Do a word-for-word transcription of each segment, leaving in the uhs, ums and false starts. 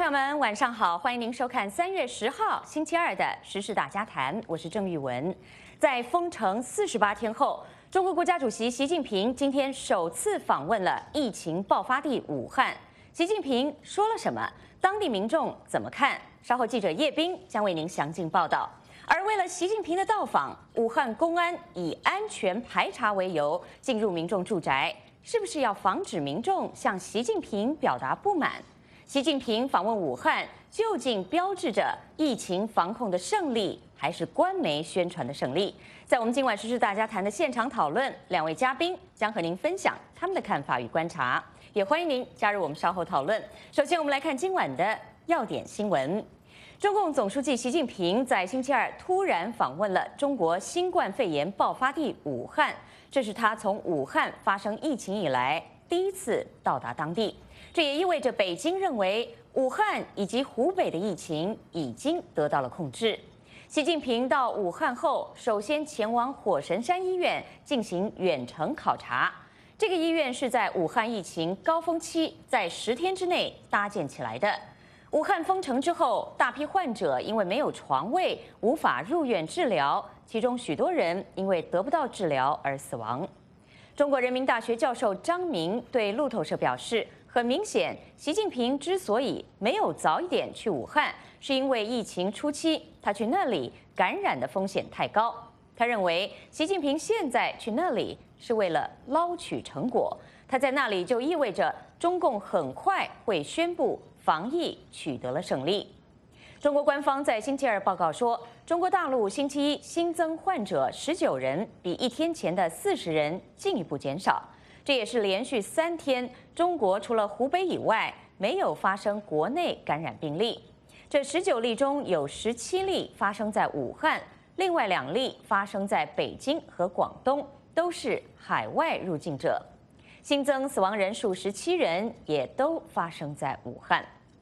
友们，晚上好，欢迎您收看三月十号星期二的《时事大家谈》，我是郑玉文。在封城四十八天后，中国国家主席习近平今天首次访问了疫情爆发地武汉。习近平说了什么？当地民众怎么看？稍后记者叶斌将为您详尽报道。而为了习近平的到访，武汉公安以安全排查为由进入民众住宅，是不是要防止民众向习近平表达不满？习近平访问武汉究竟标志着疫情防控的胜利，还是官媒宣传的胜利？在我们今晚时事大家谈的现场讨论，两位嘉宾将和您分享他们的看法与观察，也欢迎您加入我们稍后讨论。首先，我们来看今晚的要点新闻。中共总书记习近平在星期二突然访问了中国新冠肺炎爆发地武汉，这是他从武汉发生疫情以来第一次到达当地。这也意味着北京认为武汉以及湖北的疫情已经得到了控制。习近平到武汉后，首先前往火神山医院进行远程考察。这个医院是在武汉疫情高峰期在十天之内搭建起来的。武汉封城之后，大批患者因为没有床位，无法入院治疗，其中许多人因为得不到治疗而死亡。中国人民大学教授张明对路透社表示，很明显，习近平之所以没有早一点去武汉，是因为疫情初期他去那里感染的风险太高。他认为，习近平现在去那里是为了捞取成果，他在那里就意味着中共很快会宣布防疫取得了胜利。中国官方在星期二报告说，中国大陆星期一新增患者十九人，比一天前的四十人进一步减少。这也是连续三天，中国除了湖北以外，没有发生国内感染病例。这十九例中有十七例发生在武汉，另外两例发生在北京和广东，都是海外入境者。新增死亡人数十七人，也都发生在武汉。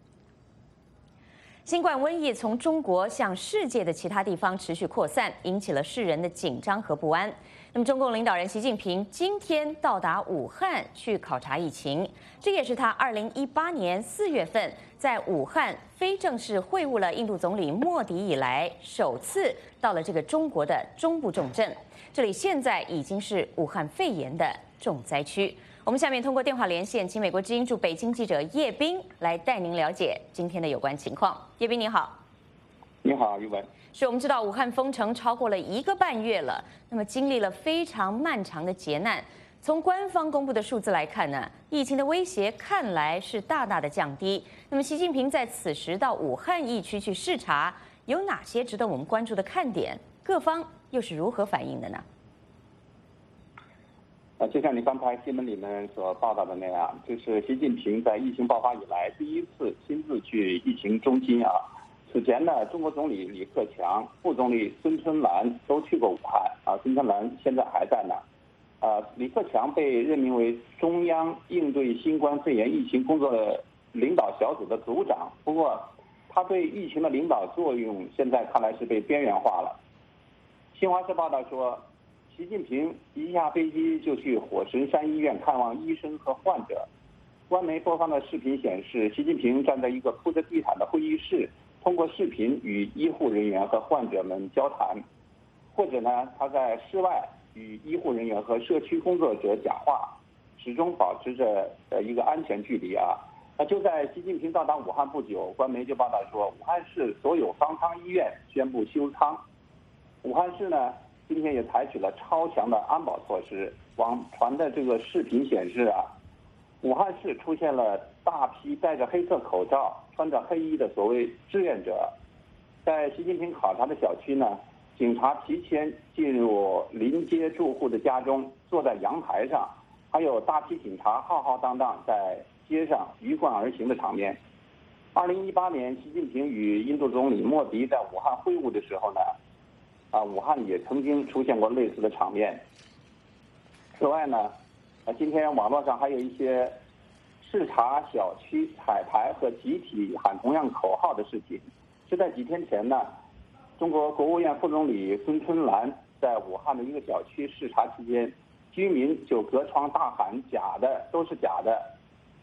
新冠瘟疫从中国向世界的其他地方持续扩散，引起了世人的紧张和不安。那么，中共领导人习近平今天到达武汉去考察疫情，这也是他二零一八年四月份在武汉非正式会晤了印度总理莫迪以来，首次到了这个中国的中部重镇。这里现在已经是武汉肺炎的重灾区。我们下面通过电话连线，请美国之音驻北京记者叶斌来带您了解今天的有关情况。叶斌，你好。 你好，玉文。 是我们知道武汉封城超过了一个半月了，那么经历了非常漫长的劫难。从官方公布的数字来看呢，疫情的威胁看来是大大的降低。那么习近平在此时到武汉疫区去视察，有哪些值得我们关注的看点？各方又是如何反应的呢？ 呃，就像你刚才新闻里面所报道的那样，就是习近平在疫情爆发以来第一次亲自去疫情中心啊。此前呢，中国总理李克强、副总理孙春兰都去过武汉啊，孙春兰现在还在呢。呃，李克强被任命为中央应对新冠肺炎疫情工作领导小组的组长，不过他对疫情的领导作用现在看来是被边缘化了。新华社报道说，习近平一下飞机就去火神山医院看望医生和患者。官媒播放的视频显示，习近平站在一个铺着地毯的会议室，通过视频与医护人员和患者们交谈，或者呢，他在室外与医护人员和社区工作者讲话，始终保持着呃一个安全距离啊。那就在习近平到达武汉不久，官媒就报道说，武汉市所有方舱医院宣布休舱。武汉市呢，今天也采取了超强的安保措施。网传的这个视频显示啊，武汉市出现了大批戴着黑色口罩、穿着黑衣的所谓志愿者。在习近平考察的小区呢，警察提前进入临街住户的家中，坐在阳台上，还有大批警察浩浩荡荡在街上鱼贯而行的场面。二零一八年，习近平与印度总理莫迪在武汉会晤的时候呢，啊，武汉也曾经出现过类似的场面。此外呢，啊，今天网络上还有一些视察小区、彩排和集体喊同样口号的事情。是在几天前呢，中国国务院副总理孙春兰在武汉的一个小区视察期间，居民就隔窗大喊"假的，都是假的"。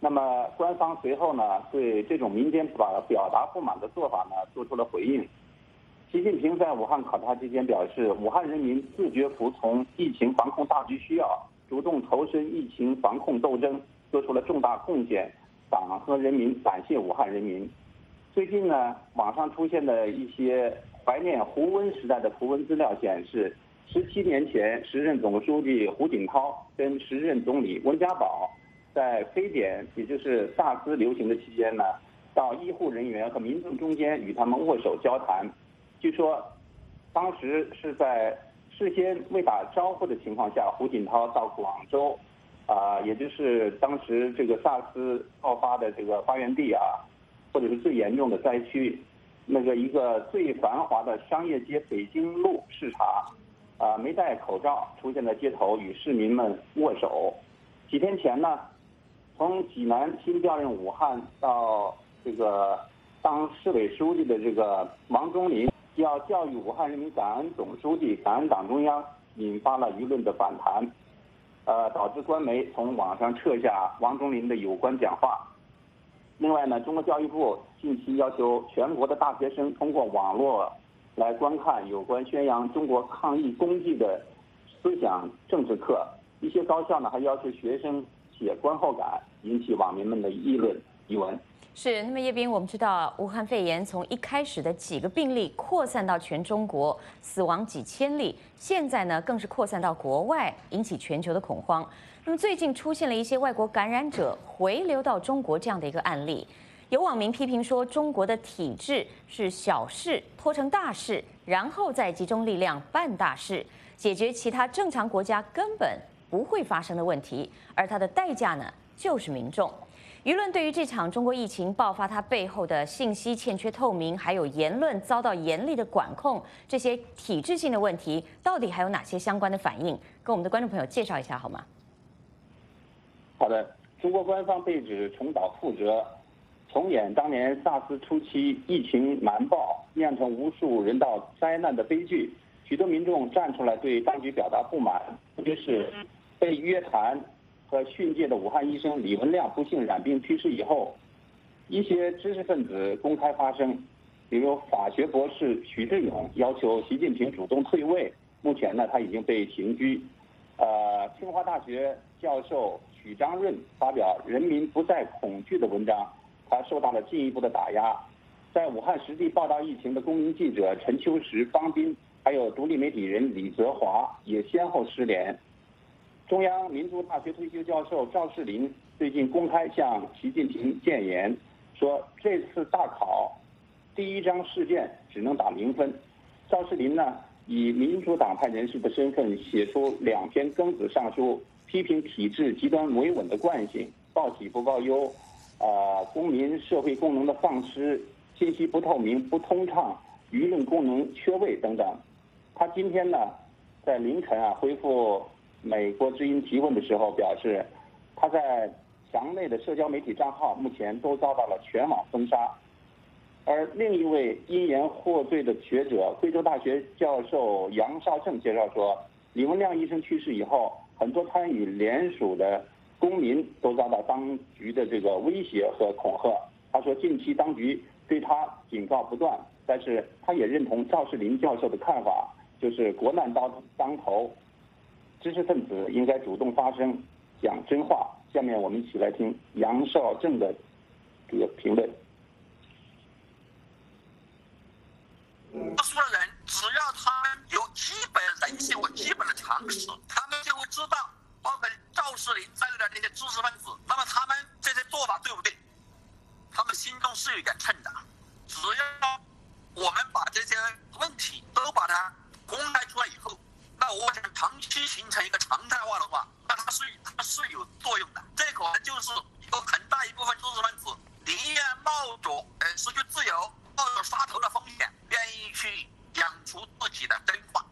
那么官方随后呢，对这种民间表表达不满的做法呢，做出了回应。习近平在武汉考察期间表示，武汉人民自觉服从疫情防控大局需要，主动投身疫情防控斗争，做出了重大贡献。党和人民感谢武汉人民。最近呢，网上出现的一些怀念胡温时代的图文资料显示，十七年前，时任总书记胡锦涛跟时任总理温家宝在非典，也就是萨斯流行的期间呢，到医护人员和民众中间与他们握手交谈。据说，当时是在事先未打招呼的情况下，胡锦涛到广州，啊、呃，也就是当时这个萨斯爆发的这个发源地啊，或者是最严重的灾区，那个一个最繁华的商业街北京路视察，啊、呃，没戴口罩出现在街头与市民们握手。几天前呢，从济南新调任武汉到这个当市委书记的这个王忠林要教育武汉人民感恩总书记、感恩党中央，引发了舆论的反弹，呃，导致官媒从网上撤下王忠林的有关讲话。另外呢，中国教育部近期要求全国的大学生通过网络来观看有关宣扬中国抗疫功绩的思想政治课，一些高校呢还要求学生写观后感，引起网民们的议论疑闻。 是，那么叶斌，我们知道武汉肺炎从一开始的几个病例扩散到全中国，死亡几千例，现在呢更是扩散到国外，引起全球的恐慌。那么最近出现了一些外国感染者回流到中国这样的一个案例，有网民批评说，中国的体制是小事拖成大事，然后再集中力量办大事，解决其他正常国家根本不会发生的问题，而它的代价呢就是民众。舆论对于这场中国疫情爆发，它背后的信息欠缺透明，还有言论遭到严厉的管控，这些体制性的问题，到底还有哪些相关的反应？跟我们的观众朋友介绍一下好吗？ 好的，中国官方被指重蹈覆辙，重演当年萨斯初期疫情瞒报酿成无数人道灾难的悲剧。许多民众站出来对当局表达不满，特别是被约谈和训诫的武汉医生李文亮不幸染病去世以后，一些知识分子公开发声，比如法学博士许志勇要求习近平主动退位，目前呢他已经被刑拘。呃，清华大学教授许章润发表《人民不再恐惧》的文章，他受到了进一步的打压。在武汉实地报道疫情的公民记者陈秋实、方斌，还有独立媒体人李泽华也先后失联。中央民族大学退休教授赵世林最近公开向习近平谏言，说这次大考第一章试卷只能打零分。赵世林呢，以民主党派人士的身份写出两篇庚子上书，批评体制极端维稳的惯性，报喜不报忧，呃，公民社会功能的丧失，信息不透明、不通畅，舆论功能缺位等等。他今天呢，在凌晨啊回复美国之音提问的时候表示，他在墙内的社交媒体账号目前都遭到了全网封杀。而另一位因言获罪的学者，贵州大学教授杨绍正介绍说，李文亮医生去世以后，很多参与联署的公民都遭到当局的这个威胁和恐吓。他说，近期当局对他警告不断，但是他也认同赵世林教授的看法，就是国难当当头，知识分子应该主动发声，讲真话。下面我们一起来听杨绍正的这个评论。 多数人只要他们有基本人性和基本的常识，他们就会知道，包括赵世林在内的那些知识分子，那么他们这些做法对不对？他们心中是有一点秤的。只要我们把这些问题都把它公开出来以后，那我想长期形成一个常态化的话，那它是它是有作用的。这可能就是有很大一部分知识分子宁愿冒着呃失去自由、冒着杀头的风险，愿意去讲出自己的真话。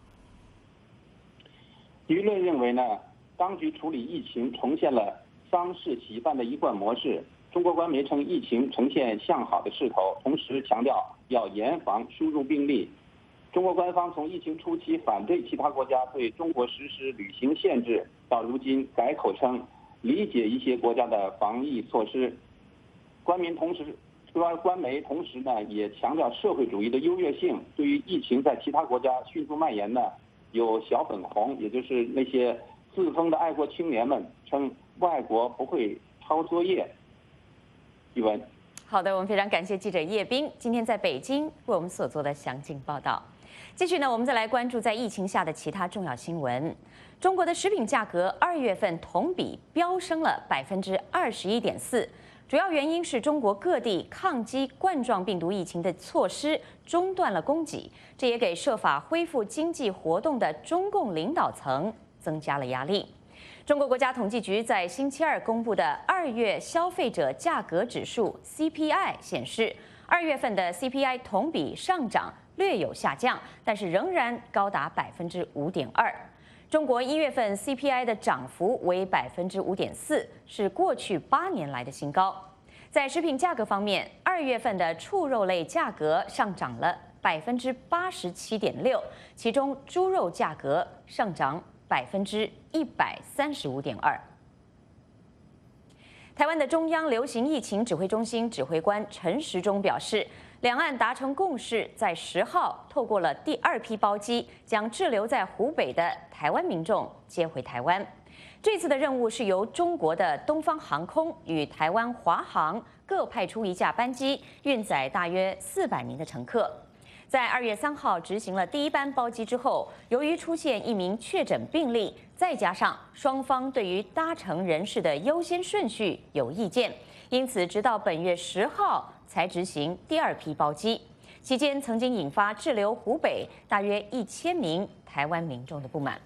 舆论认为呢，当局处理疫情重现了丧事喜办的一贯模式。中国官媒称疫情呈现向好的势头，同时强调要严防输入病例。中国官方从疫情初期反对其他国家对中国实施旅行限制，到如今改口称理解一些国家的防疫措施。官民同时，官官媒同时呢也强调社会主义的优越性。对于疫情在其他国家迅速蔓延呢，有小粉红，也就是那些自封的爱国青年们称外国不会抄作业。一文。 好的，我们非常感谢记者叶斌今天在北京为我们所做的详尽报道。继续呢，我们再来关注在疫情下的其他重要新闻。中国的食品价格二月份同比飙升了百分之二十一点四，主要原因是中国各地抗击冠状病毒疫情的措施中断了供给，这也给设法恢复经济活动的中共领导层增加了压力。中国国家统计局在星期二公布的二月消费者价格指数 C P I 显示，二月份的 C P I 同比上涨略有下降，但是仍然高达百分之五点二。中国一月份 C P I 的涨幅为百分之五点四，是过去八年来的新高。在食品价格方面，二月份的畜肉类价格上涨了百分之八十七点六，其中猪肉价格上涨百分之一百三十五点二。台湾的中央流行疫情指挥中心指挥官陈时中表示，两岸达成共识，在十号透过了第二批包机，将滞留在湖北的台湾民众接回台湾。这次的任务是由中国的东方航空与台湾华航各派出一架班机，运载大约四百名的乘客。在二月三号执行了第一班包机之后，由于出现一名确诊病例，再加上双方对于搭乘人士的优先顺序有意见，因此直到本月十号才执行第二批包机。期间曾经引发滞留湖北大约一千名台湾民众的不满。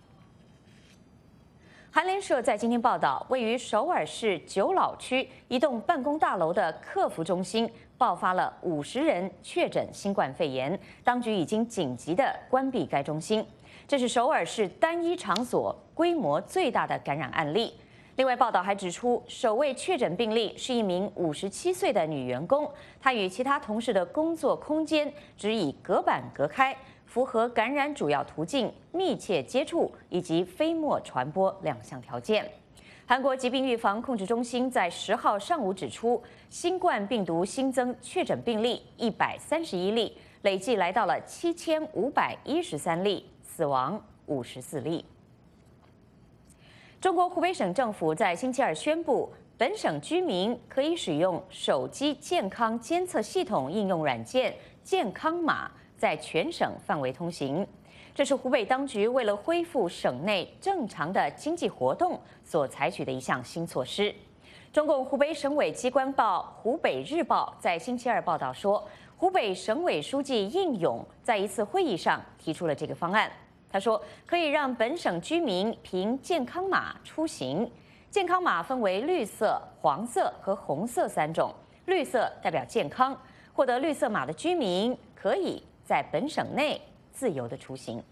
韩联社在今天报道，位于首尔市九老区一栋办公大楼的客服中心爆发了五十人确诊新冠肺炎，当局已经紧急的关闭该中心。这是首尔市单一场所规模最大的感染案例。另外，报道还指出，首位确诊病例是一名五十七岁的女员工，她与其他同事的工作空间只以隔板隔开，符合感染主要途径、密切接触以及飞沫传播两项条件。韩国疾病预防控制中心在十号上午指出，新冠病毒新增确诊病例一百三十一例，累计来到了七千五百一十三例，死亡五十四例。中国湖北省政府在星期二宣布，本省居民可以使用手机健康监测系统应用软件“健康码”在全省范围通行。这是湖北当局为了恢复省内正常的经济活动所采取的一项新措施。中共湖北省委机关报《湖北日报》在星期二报道说，湖北省委书记应勇在一次会议上提出了这个方案。他说，可以让本省居民凭健康码出行。健康码分为绿色、黄色和红色三种。绿色代表健康，获得绿色码的居民可以在本省内自由的出行。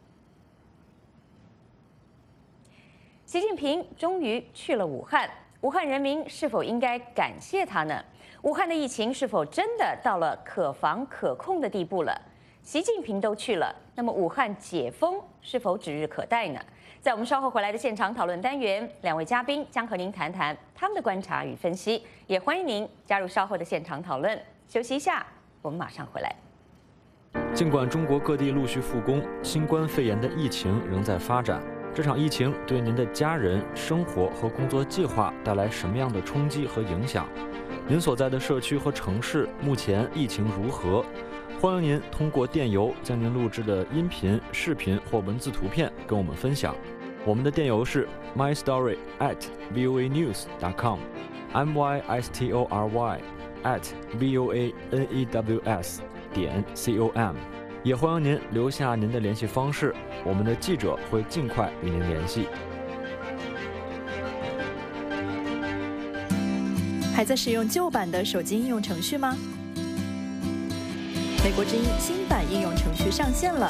习近平终于去了武汉，武汉人民是否应该感谢他呢？武汉的疫情是否真的到了可防可控的地步了？习近平都去了，那么武汉解封是否指日可待呢？在我们稍后回来的现场讨论单元，两位嘉宾将和您谈谈他们的观察与分析，也欢迎您加入稍后的现场讨论。休息一下，我们马上回来。 尽管中国各地陆续复工，新冠肺炎的疫情仍在发展。这场疫情对您的家人、生活和工作计划带来什么样的冲击和影响？您所在的社区和城市目前疫情如何？欢迎您通过电邮将您录制的音频、视频或文字图片跟我们分享。我们的电邮是 my story at voa news dot com，m y s t o r y at v o a n e w s 点 c o m。也欢迎您留下您的联系方式，我们的记者会尽快与您联系。 还在使用旧版的手机应用程序吗？美国之音新版应用程序上线了，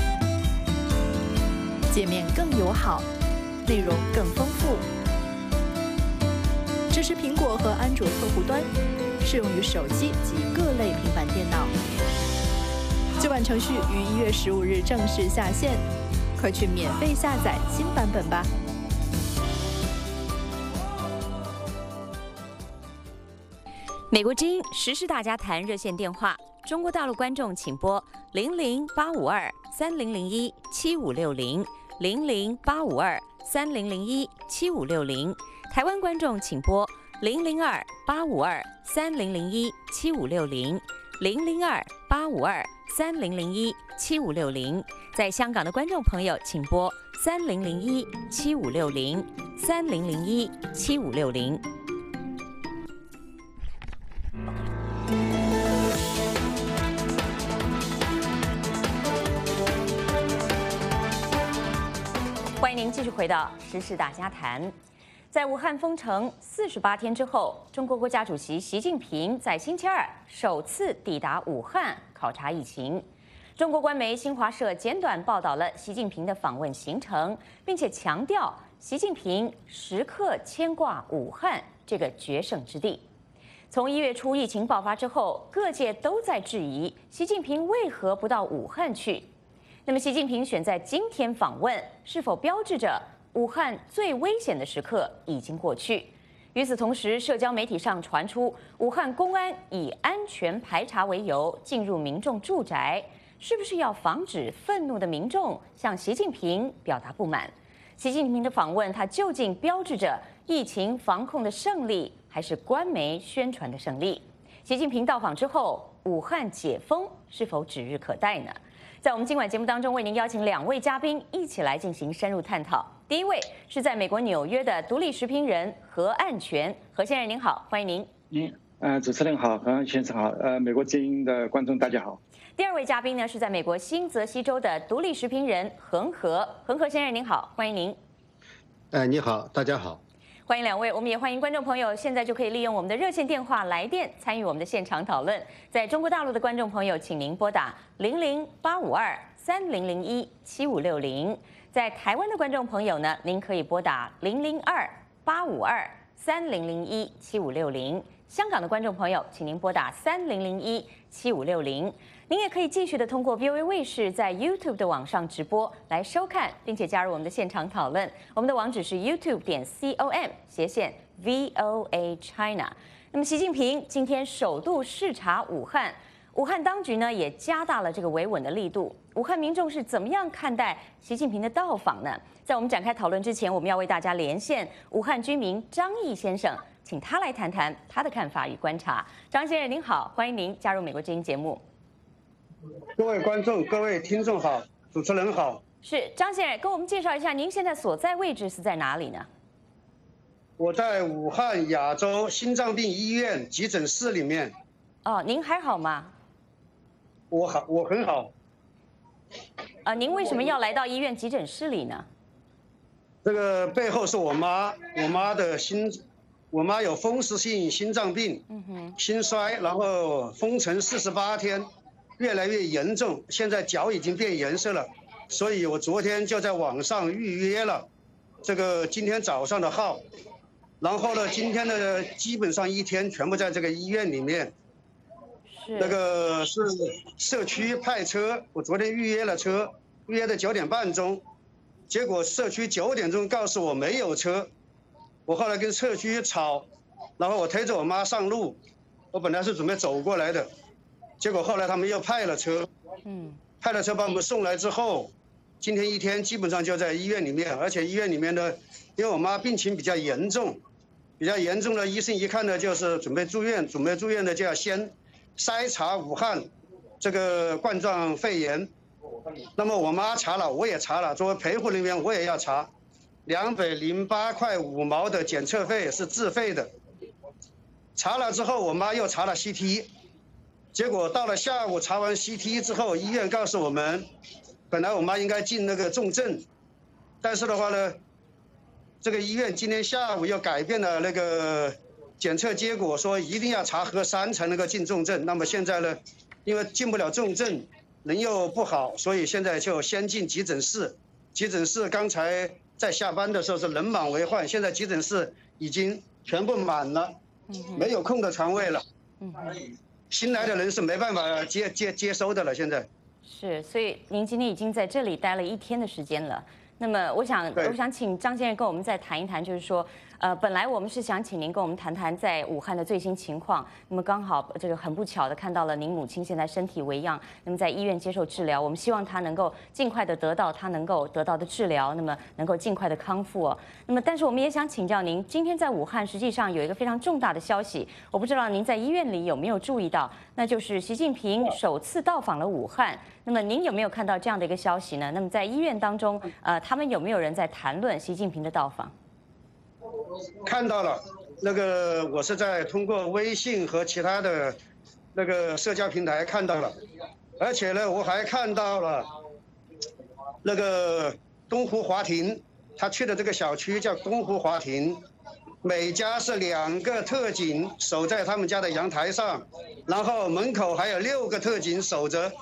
界面更友好，内容更丰富，支持苹果和安卓客户端，适用于手机及各类平板电脑。旧版程序于一月十五日正式下线，快去免费下载新版本吧。 美国之音时事大家谈热线电话，中国大陆观众请拨零零八五二三零零一七五六零零零八五二三零零一七五六零，台湾观众请拨零零二八五二三零零一七五六零零零二八五二三零零一七五六零，在香港的观众朋友请拨三零零一七五六零三零零一七五六零。欢迎您继续回到时事大家谈。在武汉封城四十八天之后，中国国家主席习近平在星期二首次抵达武汉考察疫情。中国官媒新华社简短报道了习近平的访问行程，并且强调习近平时刻牵挂武汉这个决胜之地。从一月初疫情爆发之后，各界都在质疑习近平为何不到武汉去。那么，习近平选在今天访问，是否标志着武汉最危险的时刻已经过去？与此同时，社交媒体上传出武汉公安以安全排查为由进入民众住宅，是不是要防止愤怒的民众向习近平表达不满？习近平的访问，它究竟标志着疫情防控的胜利，还是官媒宣传的胜利？习近平到访之后，武汉解封是否指日可待呢？在我们今晚节目当中，为您邀请两位嘉宾一起来进行深入探讨。第一位是在美国纽约的独立时评人何岸全，何先生您好，欢迎您。 您呃，主持人好，何先生好，呃，美国之音的观众大家好。 第二位嘉宾呢是在美国新泽西州的独立时评人恒河，恒河先生您好，欢迎您。 呃，你好，大家好。 欢迎两位，我们也欢迎观众朋友，现在就可以利用我们的热线电话来电参与我们的现场讨论。在中国大陆的观众朋友，请您拨打零零八五二三零零一七五六零；在台湾的观众朋友呢，您可以拨打零零二八五二三零零一七五六零；香港的观众朋友，请您拨打三零零一七五六零。您也可以继续的通过 V O A 卫视在 YouTube 的网上直播来收看，并且加入我们的现场讨论。我们的网址是 YouTube 点 com 斜线 V O A China。那么，习近平今天首度视察武汉，武汉当局呢也加大了这个维稳的力度。武汉民众是怎么样看待习近平的到访呢？在我们展开讨论之前，我们要为大家连线武汉居民张毅先生，请他来谈谈他的看法与观察。张先生您好，欢迎您加入美国之音节目。 各位观众、各位听众好，主持人好。 是张先生，跟我们介绍一下您现在所在位置是在哪里呢？ 我在武汉亚洲心脏病医院急诊室里面。 哦，您还好吗？ 我好，我很好。 呃，您为什么要来到医院急诊室里呢？ 这个背后是我妈，我妈的心，我妈有风湿性心脏病，嗯哼，心衰，然后封城四十八天。越来越严重，现在脚已经变颜色了，所以我昨天就在网上预约了这个今天早上的号，然后呢，今天的基本上一天全部在这个医院里面。是。那个是社区派车，我昨天预约了车，预约的九点半钟，结果社区九点钟告诉我没有车，我后来跟社区吵，然后我推着我妈上路，我本来是准备走过来的。结果后来他们又派了车，嗯，派了车把我们送来之后，今天一天基本上就在医院里面，而且医院里面呢，因为我妈病情比较严重，比较严重的医生一看呢就是准备住院，准备住院的就要先筛查武汉这个冠状肺炎。那么我妈查了，我也查了，作为陪护人员我也要查，两百零八块五毛的检测费是自费的。查了之后，我妈又查了 C T。结果到了下午查完 C T 之后，医院告诉我们，本来我妈应该进那个重症，但是的话呢，这个医院今天下午又改变了那个检测结果，说一定要查核酸才能够进重症。那么现在呢，因为进不了重症，人又不好，所以现在就先进急诊室。急诊室刚才在下班的时候是人满为患，现在急诊室已经全部满了，没有空的床位了。嗯。新来的人是没办法接接接收的了，现在。 是，所以您今天已经在这里待了一天的时间了。那么，我想，我想请张先生跟我们再谈一谈，就是说， 呃，本来我们是想请您跟我们谈谈在武汉的最新情况。那么刚好这个很不巧的看到了您母亲现在身体为恙，那么在医院接受治疗。我们希望她能够尽快的得到她能够得到的治疗，那么能够尽快的康复哦。那么但是我们也想请教您，今天在武汉实际上有一个非常重大的消息，我不知道您在医院里有没有注意到，那就是习近平首次到访了武汉。那么您有没有看到这样的一个消息呢？那么在医院当中，呃，他们有没有人在谈论习近平的到访？ 看到了，那个我是在通过微信和其他的那个社交平台看到了，而且呢，我还看到了那个东湖华庭，他去的这个小区叫东湖华庭，每家是两个特警守在他们家的阳台上，然后门口还有六个特警守着。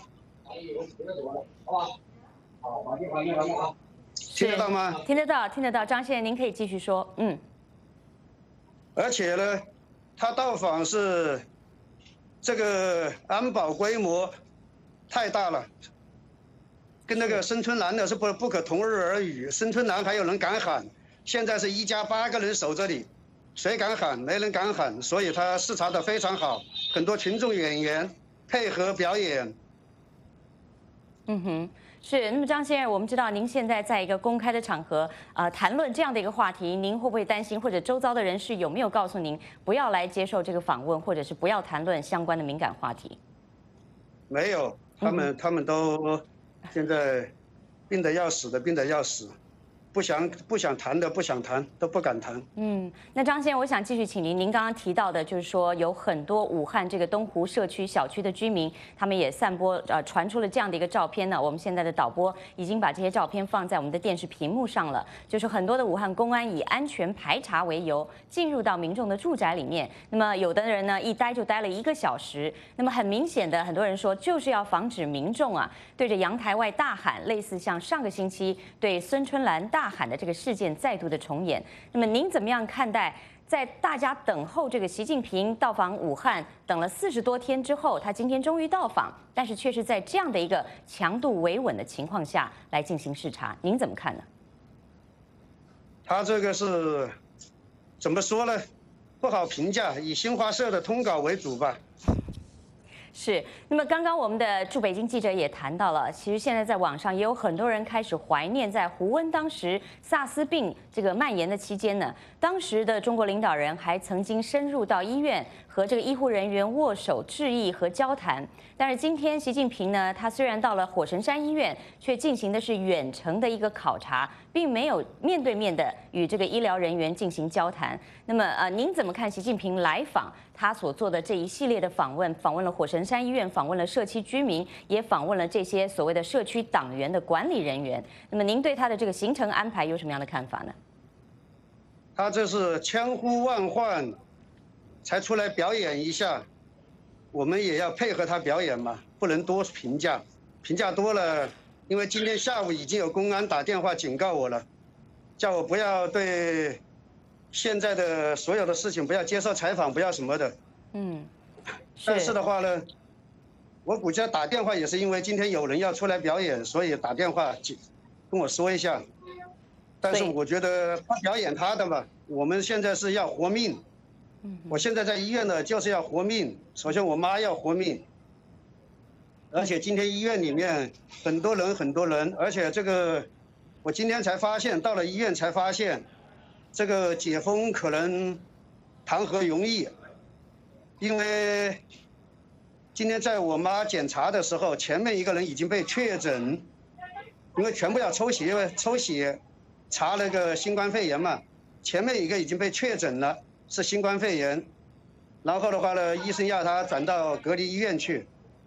听得到吗？ 听得到，听得到。张先生，您可以继续说。嗯。 而且呢，他到访是这个安保规模太大了，跟那个申春兰的是不不可同日而语。申春兰还有人敢喊，现在是一家八个人守这里，谁敢喊？没人敢喊，所以他视察的非常好，很多群众演员配合表演。 嗯哼。是，那么张先生，我们知道您现在在一个公开的场合，呃，谈论这样的一个话题，您会不会担心，或者周遭的人士有没有告诉您不要来接受这个访问，或者是不要谈论相关的敏感话题？ 没有，他们、嗯、他们都现在病得要死的，病得要死。不想不想谈的不想谈，都不敢谈。 嗯，那张先生，我想继续请您，您刚刚提到的，就是说有很多武汉这个东湖社区小区的居民，他们也散播呃传出了这样的一个照片呢。我们现在的导播已经把这些照片放在我们的电视屏幕上了，就是很多的武汉公安以安全排查为由进入到民众的住宅里面。那么有的人呢，一待就待了一个小时。那么很明显的，很多人说就是要防止民众啊对着阳台外大喊，类似像上个星期对孙春兰大喊的这个事件再度的重演。那么您怎么样看待，在大家等候这个习近平到访武汉等了四十多天之后，他今天终于到访，但是却是在这样的一个强度维稳的情况下来进行视察，您怎么看呢？ 他这个是怎么说呢？不好评价，以新华社的通稿为主吧。 是，那么刚刚我们的驻北京记者也谈到了，其实现在在网上也有很多人开始怀念在胡温当时萨斯病这个蔓延的期间呢，当时的中国领导人还曾经深入到医院和这个医护人员握手致意和交谈。但是今天习近平呢，他虽然到了火神山医院，却进行的是远程的一个考察，并没有面对面的与这个医疗人员进行交谈。那么呃，您怎么看习近平来访他所做的这一系列的访问？访问了火神山医院，访问了社区居民，也访问了这些所谓的社区党员的管理人员。那么您对他的这个行程安排有什么样的看法呢？ 他这是千呼万唤才出来表演一下，我们也要配合他表演嘛，不能多评价，评价多了，因为今天下午已经有公安打电话警告我了，叫我不要对现在的所有的事情不要接受采访，不要什么的。嗯，但是的话呢，我估计打电话也是因为今天有人要出来表演，所以打电话跟我说一下。但是我觉得他表演他的嘛，我们现在是要活命。我现在在医院呢，就是要活命。首先我妈要活命，而且今天医院里面很多人很多人，而且这个我今天才发现，到了医院才发现，这个解封可能谈何容易。因为今天在我妈检查的时候，前面一个人已经被确诊，因为全部要抽血抽血查那个新冠肺炎嘛，前面一个已经被确诊了是新冠肺炎，然后的话呢，医生要他转到隔离医院去。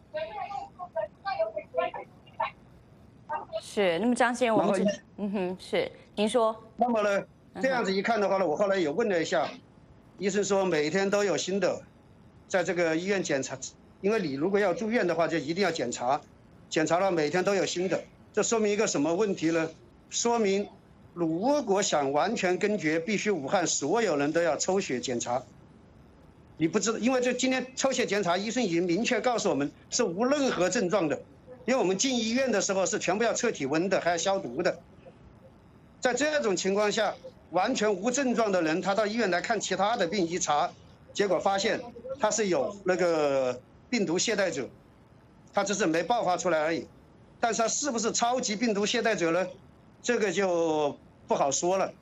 是，那么张先生，我们知，嗯哼，是，您说。 那么呢，这样子一看的话呢，我后来也问了一下，医生说每天都有新的，在这个医院检查，因为你如果要住院的话，就一定要检查，检查了每天都有新的，这说明一个什么问题呢？说明如果想完全根绝，必须武汉所有人都要抽血检查。你不知道，因为这今天抽血检查，医生已经明确告诉我们是无任何症状的，因为我们进医院的时候是全部要测体温的，还要消毒的。在这种情况下， 完全无症状的人，他到医院来看其他的病，一查，结果发现他是有那个病毒携带者，他只是没爆发出来而已。但是他是不是超级病毒携带者呢？这个就不好说了。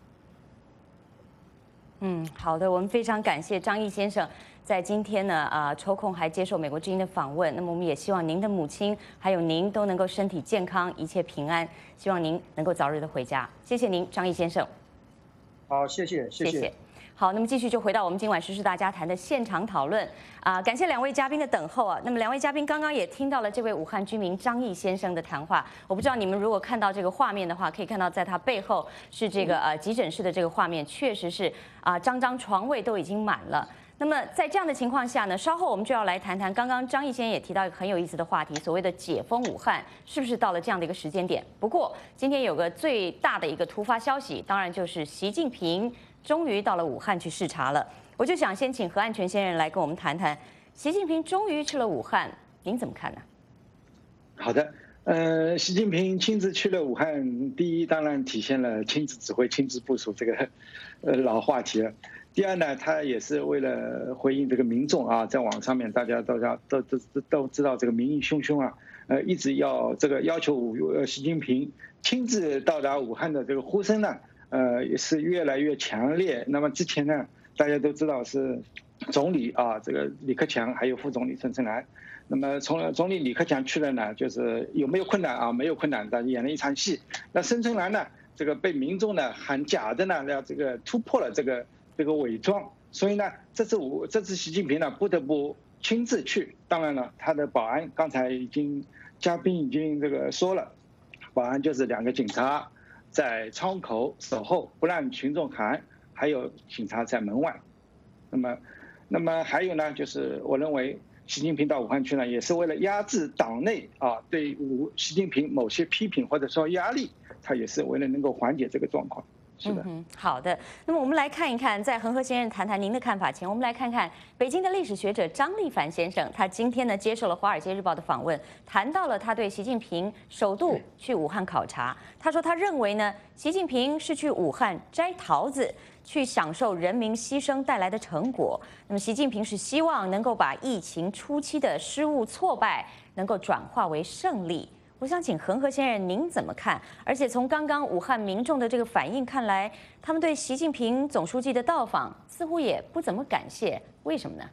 嗯，好的，我们非常感谢张毅先生在今天呢啊、呃、抽空还接受美国之音的访问。那么我们也希望您的母亲还有您都能够身体健康，一切平安。希望您能够早日的回家。谢谢您，张毅先生。 好，谢谢，谢谢。 谢谢好，那么继续就回到我们今晚时事大家谈的现场讨论啊、感谢两位嘉宾的等候啊。那么两位嘉宾刚刚也听到了这位武汉居民张毅先生的谈话，我不知道你们如果看到这个画面的话，可以看到在他背后是这个呃急诊室的这个画面，确实是啊、张张床位都已经满了。那么在这样的情况下呢，稍后我们就要来谈谈刚刚张毅先生也提到一个很有意思的话题，所谓的解封武汉是不是到了这样的一个时间点？不过今天有个最大的一个突发消息，当然就是习近平终于到了武汉去视察了。我就想先请何安全先生来跟我们谈谈，习近平终于去了武汉，您怎么看呢？ 好的，呃，习近平亲自去了武汉，第一当然体现了亲自指挥、亲自部署这个呃老话题了。第二呢，他也是为了回应这个民众啊，在网上面大家都要都都都知道这个民意汹汹啊，呃，一直要这个要求呃习近平亲自到达武汉的这个呼声呢，呃，也是越来越强烈。那么之前呢，大家都知道是总理啊，这个李克强还有副总理孙春兰。那么从总理李克强去了呢，就是有没有困难啊？没有困难，但演了一场戏。那孙春兰呢，这个被民众呢喊假的呢，要这个突破了这个。这个伪装，所以呢，这次我这次习近平呢不得不亲自去。当然了，他的保安刚才已经嘉宾已经这个说了，保安就是两个警察在窗口守候，不让群众喊，还有警察在门外。那么，那么还有呢，就是我认为习近平到武汉去呢，也是为了压制党内啊对武习近平某些批评或者说压力，他也是为了能够缓解这个状况。是的， 嗯，好的。那么我们来看一看，在恒河先生谈谈您的看法前，我们来看看北京的历史学者张立凡先生，他今天呢接受了《华尔街日报》的访问，谈到了他对习近平首度去武汉考察。他说，他认为呢，习近平是去武汉摘桃子，去享受人民牺牲带来的成果。那么，习近平是希望能够把疫情初期的失误挫败，能够转化为胜利。我想请恒河先生您怎么看？而且从刚刚武汉民众的这个反应看来，他们对习近平总书记的到访似乎也不怎么感谢，为什么呢？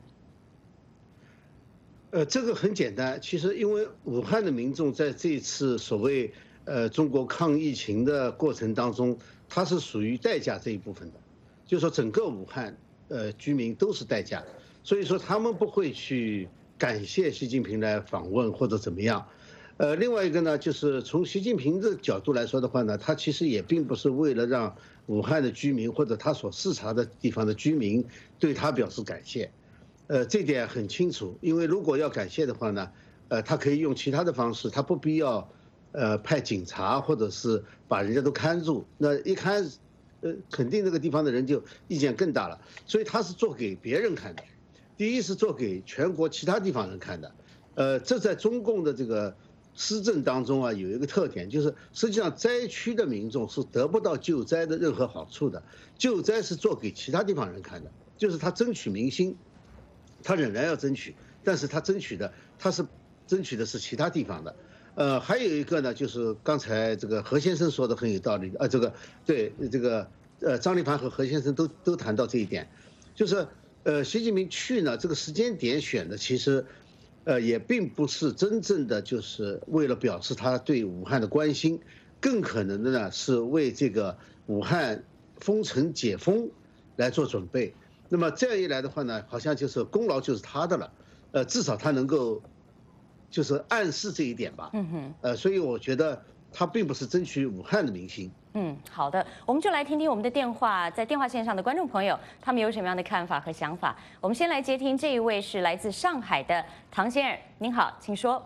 呃，这个很简单，其实因为武汉的民众在这次所谓呃中国抗疫情的过程当中，它是属于代价这一部分的，就是说整个武汉呃居民都是代价，所以说他们不会去感谢习近平来访问或者怎么样。呃，另外一个呢，就是从习近平的角度来说的话呢，他其实也并不是为了让武汉的居民或者他所视察的地方的居民对他表示感谢，呃，这点很清楚。因为如果要感谢的话呢，呃，他可以用其他的方式，他不必要，呃，派警察或者是把人家都看住，那一看，呃，肯定这个地方的人就意见更大了。所以他是做给别人看的，第一是做给全国其他地方人看的，呃，这在中共的这个施政当中啊，有一个特点，就是实际上灾区的民众是得不到救灾的任何好处的，救灾是做给其他地方人看的，就是他争取民心，他仍然要争取，但是他争取的他是争取的是其他地方的。呃，还有一个呢，就是刚才这个何先生说的很有道理啊，这个对这个呃张立凡和何先生都都谈到这一点，就是呃习近平去呢，这个时间点选的其实。呃，也并不是真正的就是为了表示他对武汉的关心，更可能的呢是为这个武汉封城解封来做准备。那么这样一来的话呢，好像就是功劳就是他的了，呃，至少他能够就是暗示这一点吧。嗯哼。呃，所以我觉得他并不是争取武汉的民心。 嗯，好的，我们就来听听我们的电话，在电话线上的观众朋友，他们有什么样的看法和想法。我们先来接听这一位是来自上海的唐先生，您好，请说。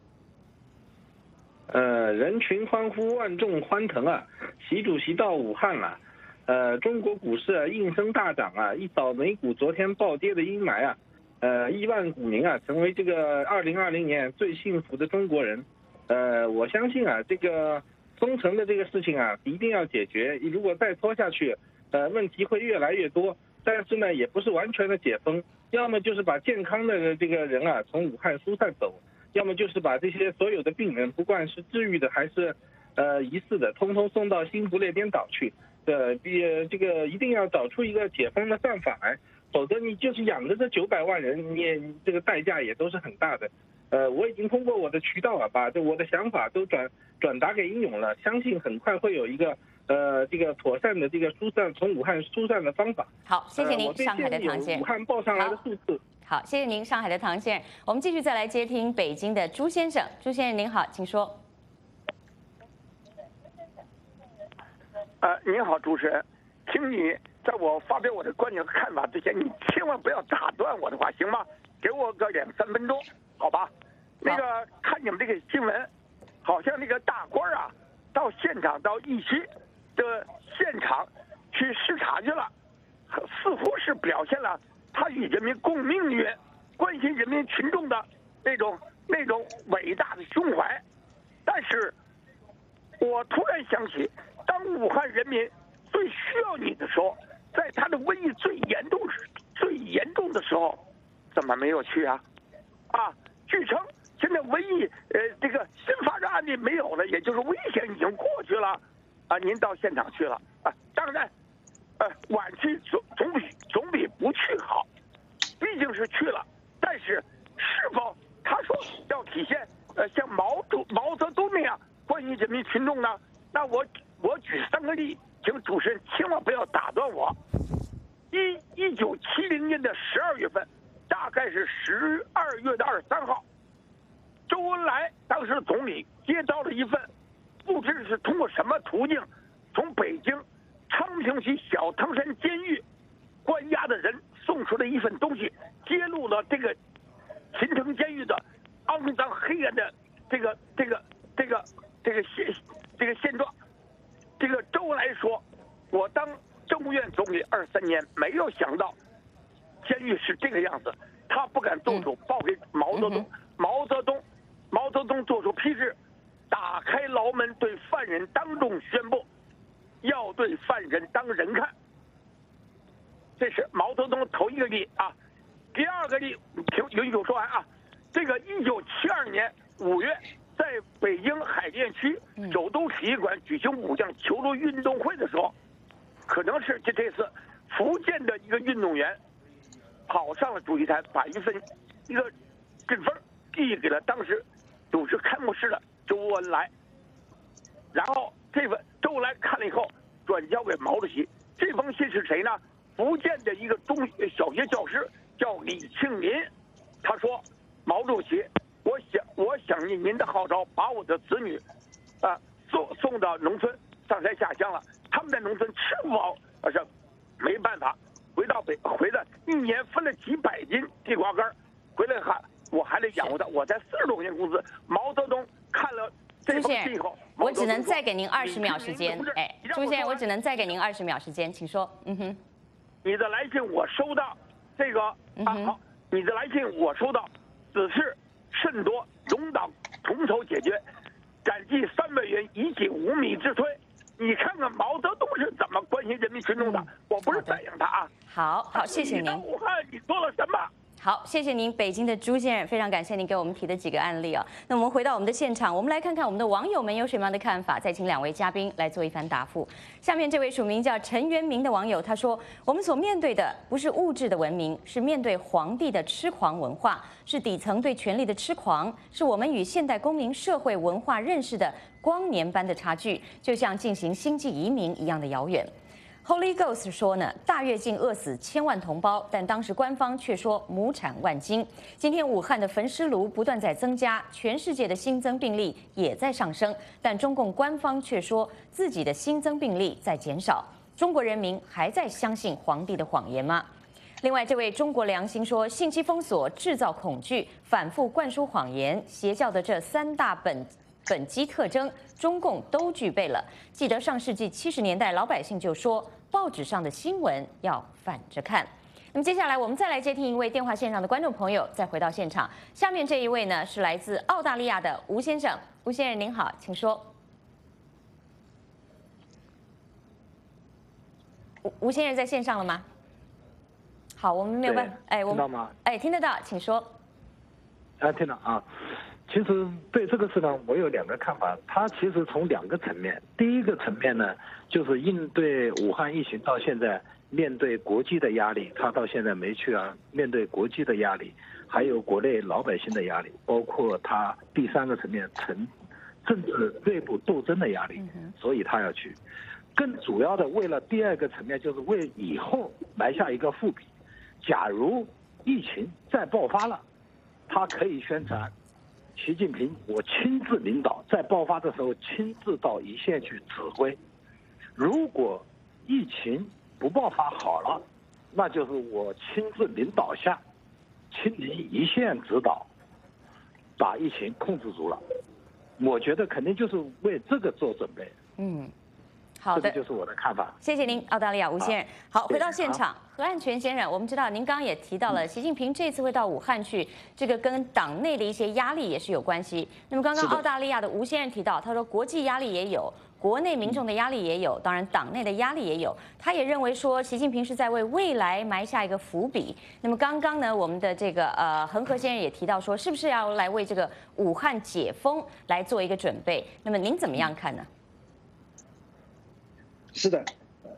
呃，人群欢呼，万众欢腾啊！习主席到武汉了，呃，中国股市啊应声大涨啊，一扫美股昨天暴跌的阴霾啊，呃，亿万股民啊成为这个二零二零年最幸福的中国人。呃，我相信啊，这个封城的这个事情啊，一定要解决。如果再拖下去， 呃，问题会越来越多。但是呢，也不是完全的解封，要么就是把健康的这个人啊从武汉疏散走，要么就是把这些所有的病人，不管是治愈的还是呃疑似的，通通送到新不列颠岛去。呃，比这个一定要找出一个解封的办法来，否则你就是养着这九百万人，你也这个代价也都是很大的。呃，我已经通过我的渠道啊，把这我的想法都转转达给英勇了，相信很快会有一个呃这个妥善的这个疏散从武汉疏散的方法。 好，谢谢您， 呃、 上海的唐先生。 武汉报上来的数字。 好，谢谢您，上海的唐先生。我们继续再来接听北京的朱先生。朱先生您好，请说。 呃，您好，主持人，请你在我发表我的观点和看法之前，你千万不要打断我的话，行吗？给我个两三分钟，好吧？那个看你们这个新闻，好像那个大官啊，到现场到疫区的现场去视察去了，似乎是表现了他与人民共命运、关心人民群众的那种那种伟大的胸怀。但是，我突然想起，当武汉人民最需要你的时候，在他的瘟疫最严重、最严重的时候，怎么没有去啊？啊，据称现在瘟疫呃这个新发展案例没有了，也就是危险已经过去了，啊，您到现场去了啊？当然，呃，晚去总总比总比不去好，毕竟是去了。但是，是否他说要体现呃像毛主毛泽东那样关于人民群众呢？那我我举三个例，请主持人千万不要打断我。一一九七零年的十二月份，大概是十二月的二十三号，周恩来当时总理接到了一份，不知是通过什么途径，从北京昌平区小藤山监狱关押的人送出的一份东西，揭露了这个秦城监狱的肮脏黑暗的这个这个这个这个现这个现状。这个周恩来说，我当政务院总理二十三年，没有想到监狱是这个样子。他不敢动手报给毛泽东，嗯、毛泽东，毛泽东做出批示，打开牢门，对犯人当众宣布，要对犯人当人看。这是毛泽东头一个例啊。第二个例，请允许我说完啊。这个一九七二年五月，在北京海淀区首都体育馆举行武将球类运动会的时候，可能是这这次福建的一个运动员跑上了主席台，把一份一个信封递给了当时主持开幕式的周恩来，然后这份周恩来看了以后转交给毛主席。这封信是谁呢？福建的一个中小学教师叫李庆林，他说：“毛主席，我想我响应您的号召，把我的子女，啊送送到农村上山下乡了。他们在农村吃不饱，而是没办法。回到北回来一年分了几百斤地瓜干，回来还我还得养活他，我才四十多块钱工资。毛泽东看了这封信以后， 我只能再给您二十秒时间。哎，朱先生，我只能再给您二十秒时间，请说。嗯哼， 你的来信我收到，这个啊好，你的来信我收到，此事甚多，容党同筹解决，感激三百元以解无米之炊。你看看毛泽东是怎么关心人民群众的，嗯、我不是赞扬他啊。 好好，谢谢您。 你武汉你做了什么？ 好，谢谢您，北京的朱先生，非常感谢您给我们提的几个案例啊。那我们回到我们的现场，我们来看看我们的网友们有什么样的看法，再请两位嘉宾来做一番答复。下面这位署名叫陈元明的网友他说：“我们所面对的不是物质的文明，是面对皇帝的痴狂文化，是底层对权力的痴狂，是我们与现代公民社会文化认识的光年般的差距，就像进行星际移民一样的遥远。” Holy Ghost 说呢，大跃进饿死千万同胞，但当时官方却说亩产万斤。今天武汉的焚尸炉不断在增加，全世界的新增病例也在上升，但中共官方却说自己的新增病例在减少。中国人民还在相信皇帝的谎言吗？另外，这位中国良心说，信息封锁制造恐惧，反复灌输谎言，邪教的这三大本。本基特征，中共都具备了。记得上世纪七十年代，老百姓就说，报纸上的新闻要反着看。那么接下来，我们再来接听一位电话线上的观众朋友，再回到现场。下面这一位呢，是来自澳大利亚的吴先生。吴先生您好，请说。 吴吴先生在线上了吗？好，我们没有办法，哎，我们听到吗？ 哎，听得到，请说。 啊，听到啊。其实对这个事呢，我有两个看法。它其实从两个层面，第一个层面呢，就是应对武汉疫情到现在，面对国际的压力，它到现在没去啊，面对国际的压力，还有国内老百姓的压力，包括它第三个层面，层政治内部斗争的压力，所以他要去。更主要的，为了第二个层面，就是为以后埋下一个伏笔。假如疫情再爆发了，他可以宣传。习近平，我亲自领导，在爆发的时候亲自到一线去指挥。如果疫情不爆发好了，那就是我亲自领导下，亲临一线指导，把疫情控制住了。我觉得肯定就是为这个做准备。 嗯。好的， 这就是我的看法。 谢谢您，澳大利亚吴先生。好，回到现场，何汉全先生，我们知道您刚刚也提到了，习近平这次会到武汉去，这个跟党内的一些压力也是有关系。那么刚刚澳大利亚的吴先生提到，他说国际压力也有，国内民众的压力也有，当然党内的压力也有。他也认为说，习近平是在为未来埋下一个伏笔。那么刚刚呢，我们的这个呃恒河先生也提到说，是不是要来为这个武汉解封来做一个准备？那么您怎么样看呢？ 是的，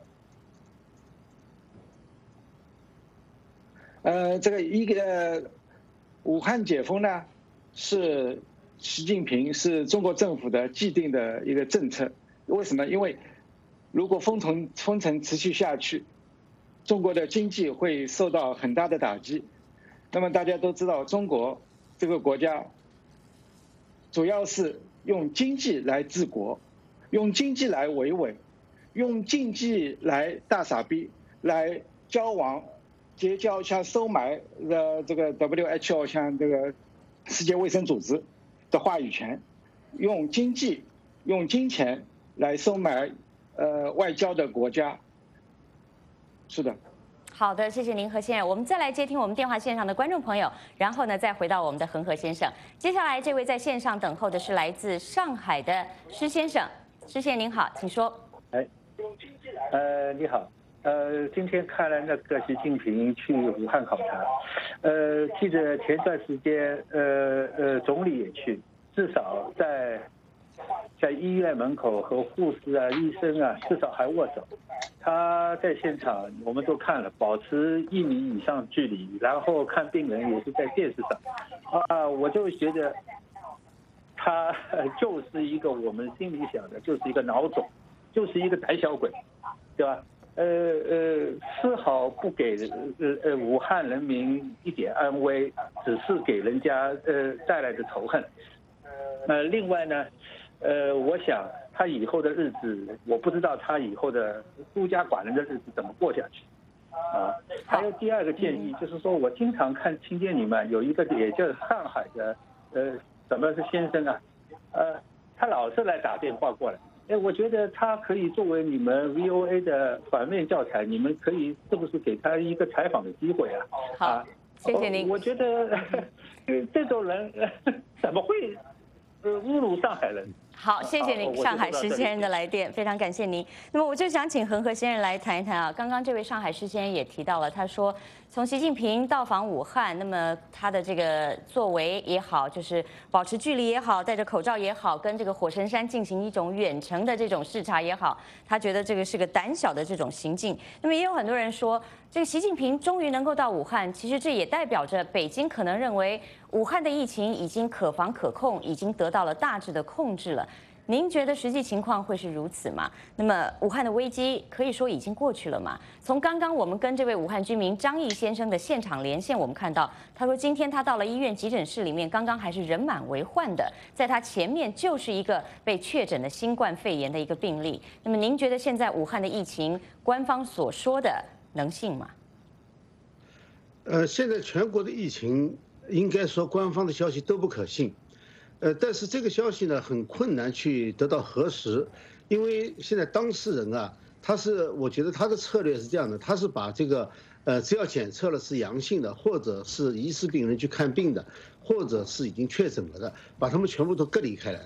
呃，这个一个武汉解封呢，是习近平是中国政府的既定的一个政策。为什么？因为如果封城封城持续下去，中国的经济会受到很大的打击。那么大家都知道，中国这个国家主要是用经济来治国，用经济来维稳。用经济来大傻逼，来交往、结交，像收买的这个 W H O， 像这个世界卫生组织的话语权，用经济、用金钱来收买呃外交的国家。是的。 好的，谢谢您，何先生。我们再来接听我们电话线上的观众朋友，然后呢，再回到我们的恒河先生。接下来这位在线上等候的是来自上海的施先生，施先生您好，请说。 哎。呃，你好，呃，今天看了那个习近平去武汉考察，呃，记得前段时间，呃呃，总理也去，至少在在医院门口和护士啊、医生啊，至少还握手。他在现场我们都看了，保持一米以上距离，然后看病人也是在电视上，啊，我就觉得他就是一个我们心里想的，就是一个孬种。就是一个胆小鬼，对吧？呃呃，丝毫不给呃呃武汉人民一点安危，只是给人家呃带来的仇恨。呃，另外呢，呃，我想他以后的日子，我不知道他以后的孤家寡人的日子怎么过下去。啊，还有第二个建议，就是说我经常看听见你们有一个也叫上海的呃什么是先生啊，呃，他老是来打电话过来。哎，我觉得他可以作为你们 V O A 的反面教材，你们可以是不是给他一个采访的机会啊？ 好，谢谢您。 我觉得这种人怎么会呃侮辱上海人？ 好，谢谢您，上海施先生的来电，非常感谢您。那么我就想请恒河先生来谈一谈啊。刚刚这位上海施先生也提到了，他说从习近平到访武汉，那么他的这个作为也好，就是保持距离也好，戴着口罩也好，跟这个火神山进行一种远程的这种视察也好，他觉得这个是个胆小的这种行径。那么也有很多人说，这个习近平终于能够到武汉，其实这也代表着北京可能认为武汉的疫情已经可防可控，已经得到了大致的控制了。您觉得实际情况会是如此吗？那么武汉的危机可以说已经过去了吗？从刚刚我们跟这位武汉居民张毅先生的现场连线，我们看到他说今天他到了医院急诊室里面，刚刚还是人满为患的，在他前面就是一个被确诊的新冠肺炎的一个病例。那么您觉得现在武汉的疫情，官方所说的能信吗？ 呃，现在全国的疫情应该说官方的消息都不可信。呃，但是这个消息呢很困难去得到核实，因为现在当事人啊，他是我觉得他的策略是这样的，他是把这个呃只要检测了是阳性的，或者是疑似病人去看病的，或者是已经确诊了的，把他们全部都隔离开来。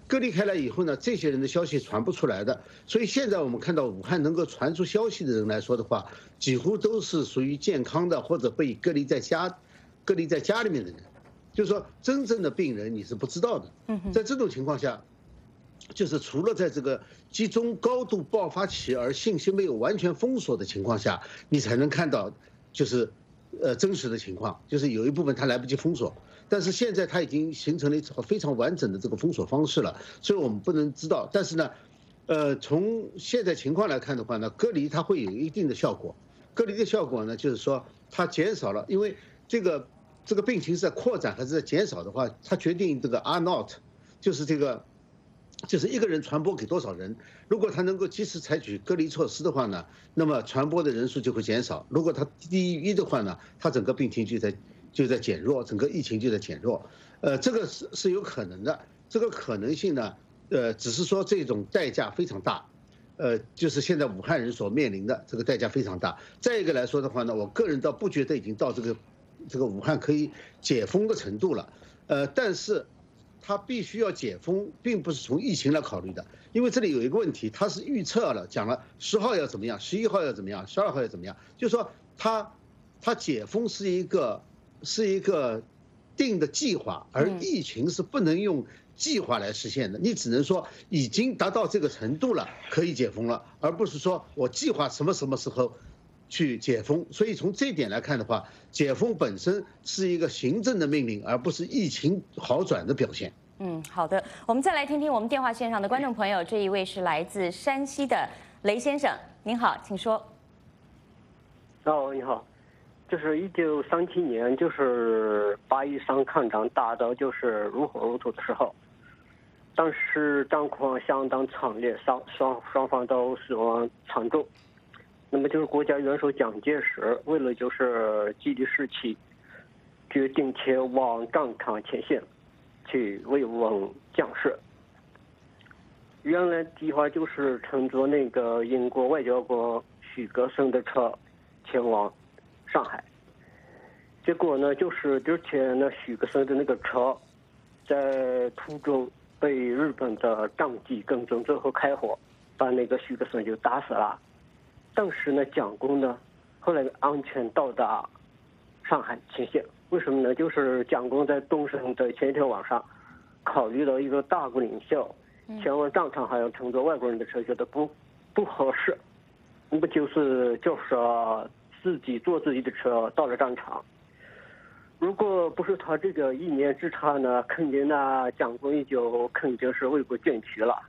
隔离开来以后呢，这些人的消息传不出来的。所以现在我们看到武汉能够传出消息的人来说的话，几乎都是属于健康的或者被隔离在家、隔离在家里面的人。就是说，真正的病人你是不知道的。在这种情况下，就是除了在这个集中高度爆发期而信息没有完全封锁的情况下，你才能看到，就是呃真实的情况，就是有一部分它来不及封锁。但是现在它已经形成了一套非常完整的这个封锁方式了，所以我们不能知道。但是呢，呃，从现在情况来看的话呢，隔离它会有一定的效果。隔离的效果呢，就是说它减少了，因为这个这个病情是在扩展还是在减少的话，它决定这个 R naught，就是这个就是一个人传播给多少人。如果他能够及时采取隔离措施的话呢，那么传播的人数就会减少。如果它低于一的话呢，它整个病情就在。就在减弱，整个疫情就在减弱，呃，这个是是有可能的，这个可能性呢，呃，只是说这种代价非常大，呃，就是现在武汉人所面临的这个代价非常大。再一个来说的话呢，我个人倒不觉得已经到这个这个武汉可以解封的程度了，呃，但是它必须要解封，并不是从疫情来考虑的，因为这里有一个问题，它是预测了，讲了十号要怎么样，十一号要怎么样，十二号要怎么样，就是说它它解封是一个。是一个定的计划，而疫情是不能用计划来实现的。你只能说已经达到这个程度了，可以解封了，而不是说我计划什么什么时候去解封。所以从这一点来看的话，解封本身是一个行政的命令，而不是疫情好转的表现。 嗯，好的，我们再来听听我们电话线上的观众朋友，这一位是来自山西的雷先生，您好，请说。 哦，你好。就是一九三七年，就是八一三抗战打到就是如火如荼的时候，当时战况相当惨烈，双双双方都死亡惨重。那么就是国家元首蒋介石为了就是激励士气，决定前往战场前线去慰问将士。原来计划就是乘坐那个英国外交官许格森的车前往上海，结果呢，就是之前呢，许格森的那个车，在途中被日本的战机跟踪之后开火，把那个许格森就打死了。当时呢，蒋公呢，后来安全到达上海前线。为什么呢？就是蒋公在东升的前一天晚上，考虑到一个大国领袖前往战场还要乘坐外国人的车，觉得不不合适，那么就是就是说。自己坐自己的车到了战场，如果不是他这个一念之差呢，肯定呢蒋公也就肯定是为国捐躯了。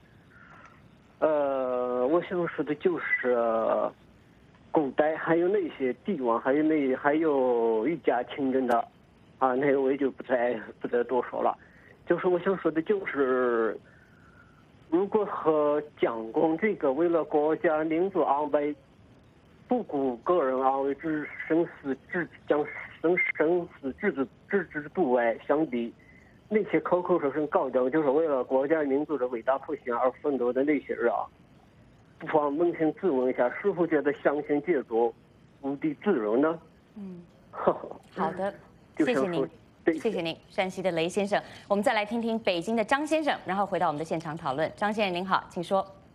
呃，我想说的就是，古代还有那些帝王，还有那还有一家亲人的，啊，那个我也就不再不再多说了。就是我想说的就是，如果和蒋公这个为了国家民族安危。不顾个人安危之生死置将生生死置之置之度外相比，那些口口声声高调就是为了国家民族的伟大复兴而奋斗的那些人啊，不妨扪心自问一下，是否觉得相形借足，无地自容呢？ 嗯，好的，谢谢您，谢谢您，山西的雷先生。我们再来听听北京的张先生，然后回到我们的现场讨论。张先生您好，请说。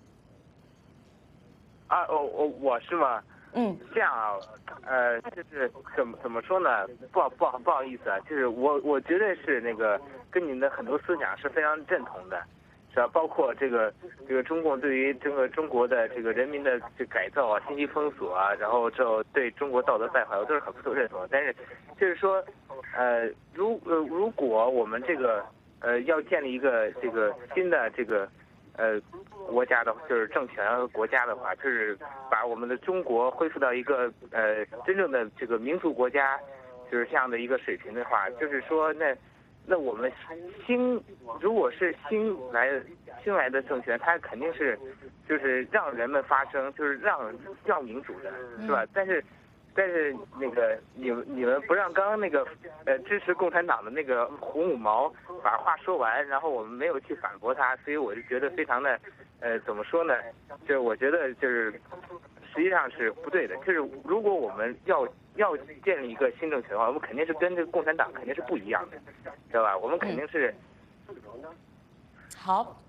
啊，我我我是吗？ 嗯， 这样啊，呃，就是怎么怎么说呢？不好不好不好意思啊，就是我我绝对是那个跟您的很多思想是非常认同的，是吧？包括这个这个中共对于这个中国的这个人民的这改造啊、信息封锁啊，然后之后对中国道德败坏，我都是很不认同的。但是就是说，呃，如呃如果我们这个呃要建立一个这个新的这个。呃，国家的就是政权和国家的话，就是把我们的中国恢复到一个呃真正的这个民族国家，就是这样的一个水平的话，就是说那那我们新如果是新来新来的政权，它肯定是就是让人们发声，就是让让民主的，是吧？但是。但是那个你们你们不让刚刚那个呃支持共产党的那个胡五毛把话说完，然后我们没有去反驳他，所以我就觉得非常的呃怎么说呢？就是我觉得就是实际上是不对的。就是如果我们要要建立一个新政权的话，我们肯定是跟这个共产党肯定是不一样的，知道吧？我们肯定是。 好，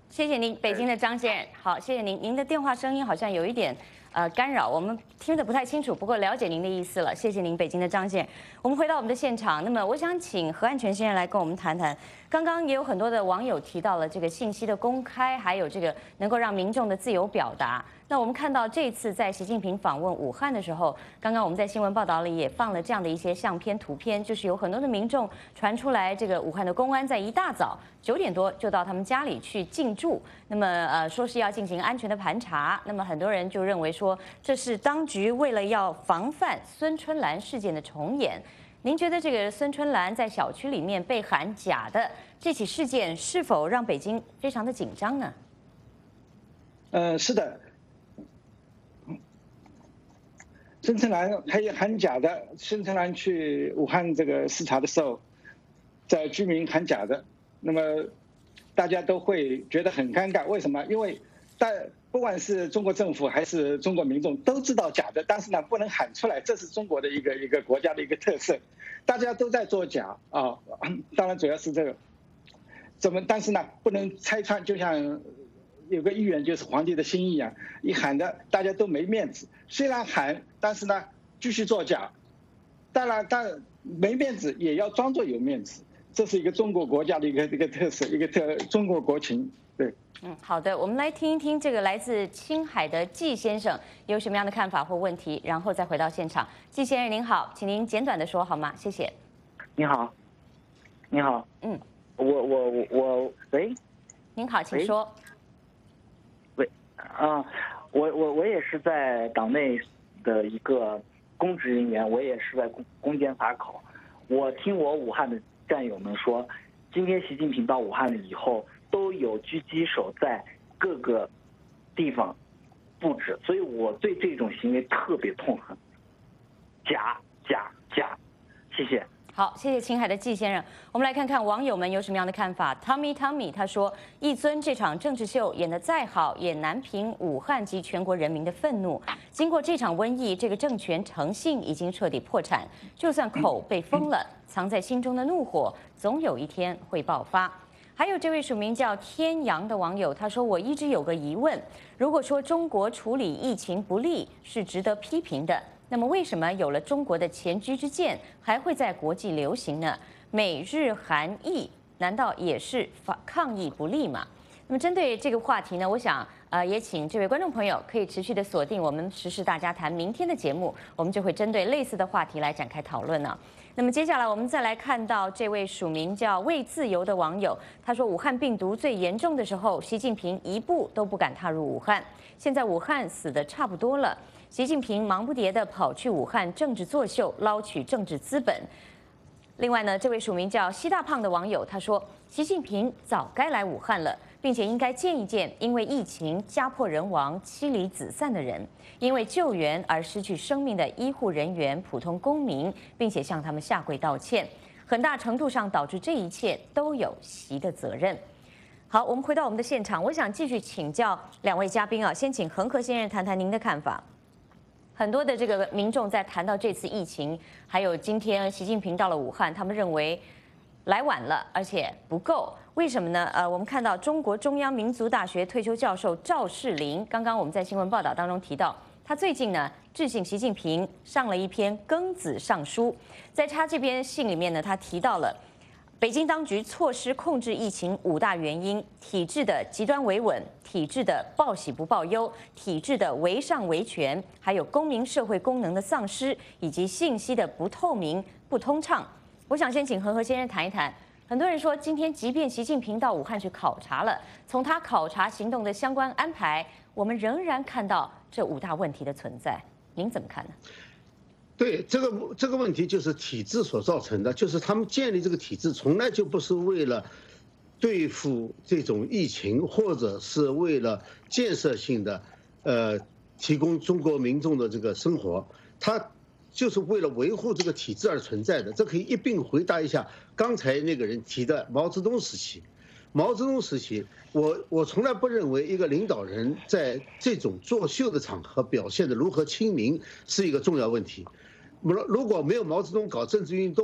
谢谢您，北京的张先生。好，谢谢您。您的电话声音好像有一点呃干扰，我们听得不太清楚，不过了解您的意思了。谢谢您，北京的张先生。我们回到我们的现场，那么我想请何汉全先生来跟我们谈谈。刚刚也有很多的网友提到了这个信息的公开，还有这个能够让民众的自由表达。那我们看到这次在习近平访问武汉的时候，刚刚我们在新闻报道里也放了这样的一些相片、图片，就是有很多的民众传出来，这个武汉的公安在一大早九点多就到他们家里去进驻，那么呃说是要进行安全的盘查。那么很多人就认为说这是当局为了要防范孙春兰事件的重演。您觉得这个孙春兰在小区里面被喊假的这起事件，是否让北京非常的紧张呢？ 呃，是的。孙春兰还有喊假的，孙春兰去武汉这个视察的时候，在居民喊假的，那么大家都会觉得很尴尬。为什么？因为大不管是中国政府还是中国民众都知道假的，但是呢不能喊出来，这是中国的一个一个国家的一个特色，大家都在做假啊。当然主要是这个，怎么？但是呢不能拆穿，就像有个议员就是皇帝的心一样，一喊的大家都没面子。虽然喊，但是呢继续作假。当然，但没面子也要装作有面子，这是一个中国国家的一个一个特色，一个特中国国情。对。 嗯，好的，我们来听一听这个来自青海的季先生有什么样的看法或问题，然后再回到现场。季先生您好，请您简短的说好吗？谢谢。 你好，你好， 嗯， 我我我我，喂， 您好，请说。 喂，啊，我我我也是在党内的一个公职人员，我也是在攻攻坚法考。我听我武汉的战友们说，今天习近平到武汉了以后，都有狙击手在各个地方布置，所以我对这种行为特别痛恨。假假假，谢谢。 好，谢谢青海的季先生。我们来看看网友们有什么样的看法。Tommy Tommy 他说，一尊这场政治秀演得再好，也难平武汉及全国人民的愤怒。经过这场瘟疫，这个政权诚信已经彻底破产，就算口被封了，藏在心中的怒火总有一天会爆发。还有这位署名叫天阳的网友，他说：“我一直有个疑问，如果说中国处理疫情不力是值得批评的，那么为什么有了中国的前车之鉴，还会在国际流行呢？美日韩意难道也是反抗疫不力吗？”那么针对这个话题呢，我想呃也请这位观众朋友可以持续的锁定我们时事大家谈明天的节目，我们就会针对类似的话题来展开讨论呢。那么接下来我们再来看到这位署名叫为自由的网友，他说武汉病毒最严重的时候，习近平一步都不敢踏入武汉，现在武汉死得差不多了，习近平忙不迭地跑去武汉政治作秀，捞取政治资本。另外呢，这位署名叫西大胖的网友他说，习近平早该来武汉了，并且应该见一见因为疫情家破人亡、妻离子散的人，因为救援而失去生命的医护人员、普通公民，并且向他们下跪道歉。很大程度上导致这一切都有习的责任。好，我们回到我们的现场，我想继续请教两位嘉宾啊，先请恒河先生谈谈您的看法。很多的这个民众在谈到这次疫情，还有今天习近平到了武汉，他们认为来晚了，而且不够。为什么呢？呃，我们看到中国中央民族大学退休教授赵世林，刚刚我们在新闻报道当中提到，他最近呢致信习近平，上了一篇庚子上书。在他这篇信里面呢，他提到了北京当局措施控制疫情五大原因：体制的极端维稳、体制的报喜不报忧、体制的唯上唯权，还有公民社会功能的丧失，以及信息的不透明、不通畅。我想先请恒河先生谈一谈。很多人说，今天即便习近平到武汉去考察了，从他考察行动的相关安排，我们仍然看到这五大问题的存在。您怎么看呢？ 对，这个这个问题就是体制所造成的，就是他们建立这个体制从来就不是为了对付这种疫情，或者是为了建设性的，呃，提供中国民众的这个生活，他就是为了维护这个体制而存在的。这可以一并回答一下刚才那个人提的毛泽东时期。毛泽东时期，我我从来不认为一个领导人在这种作秀的场合表现的如何亲民是一个重要问题。如果没有毛泽东搞政治运动，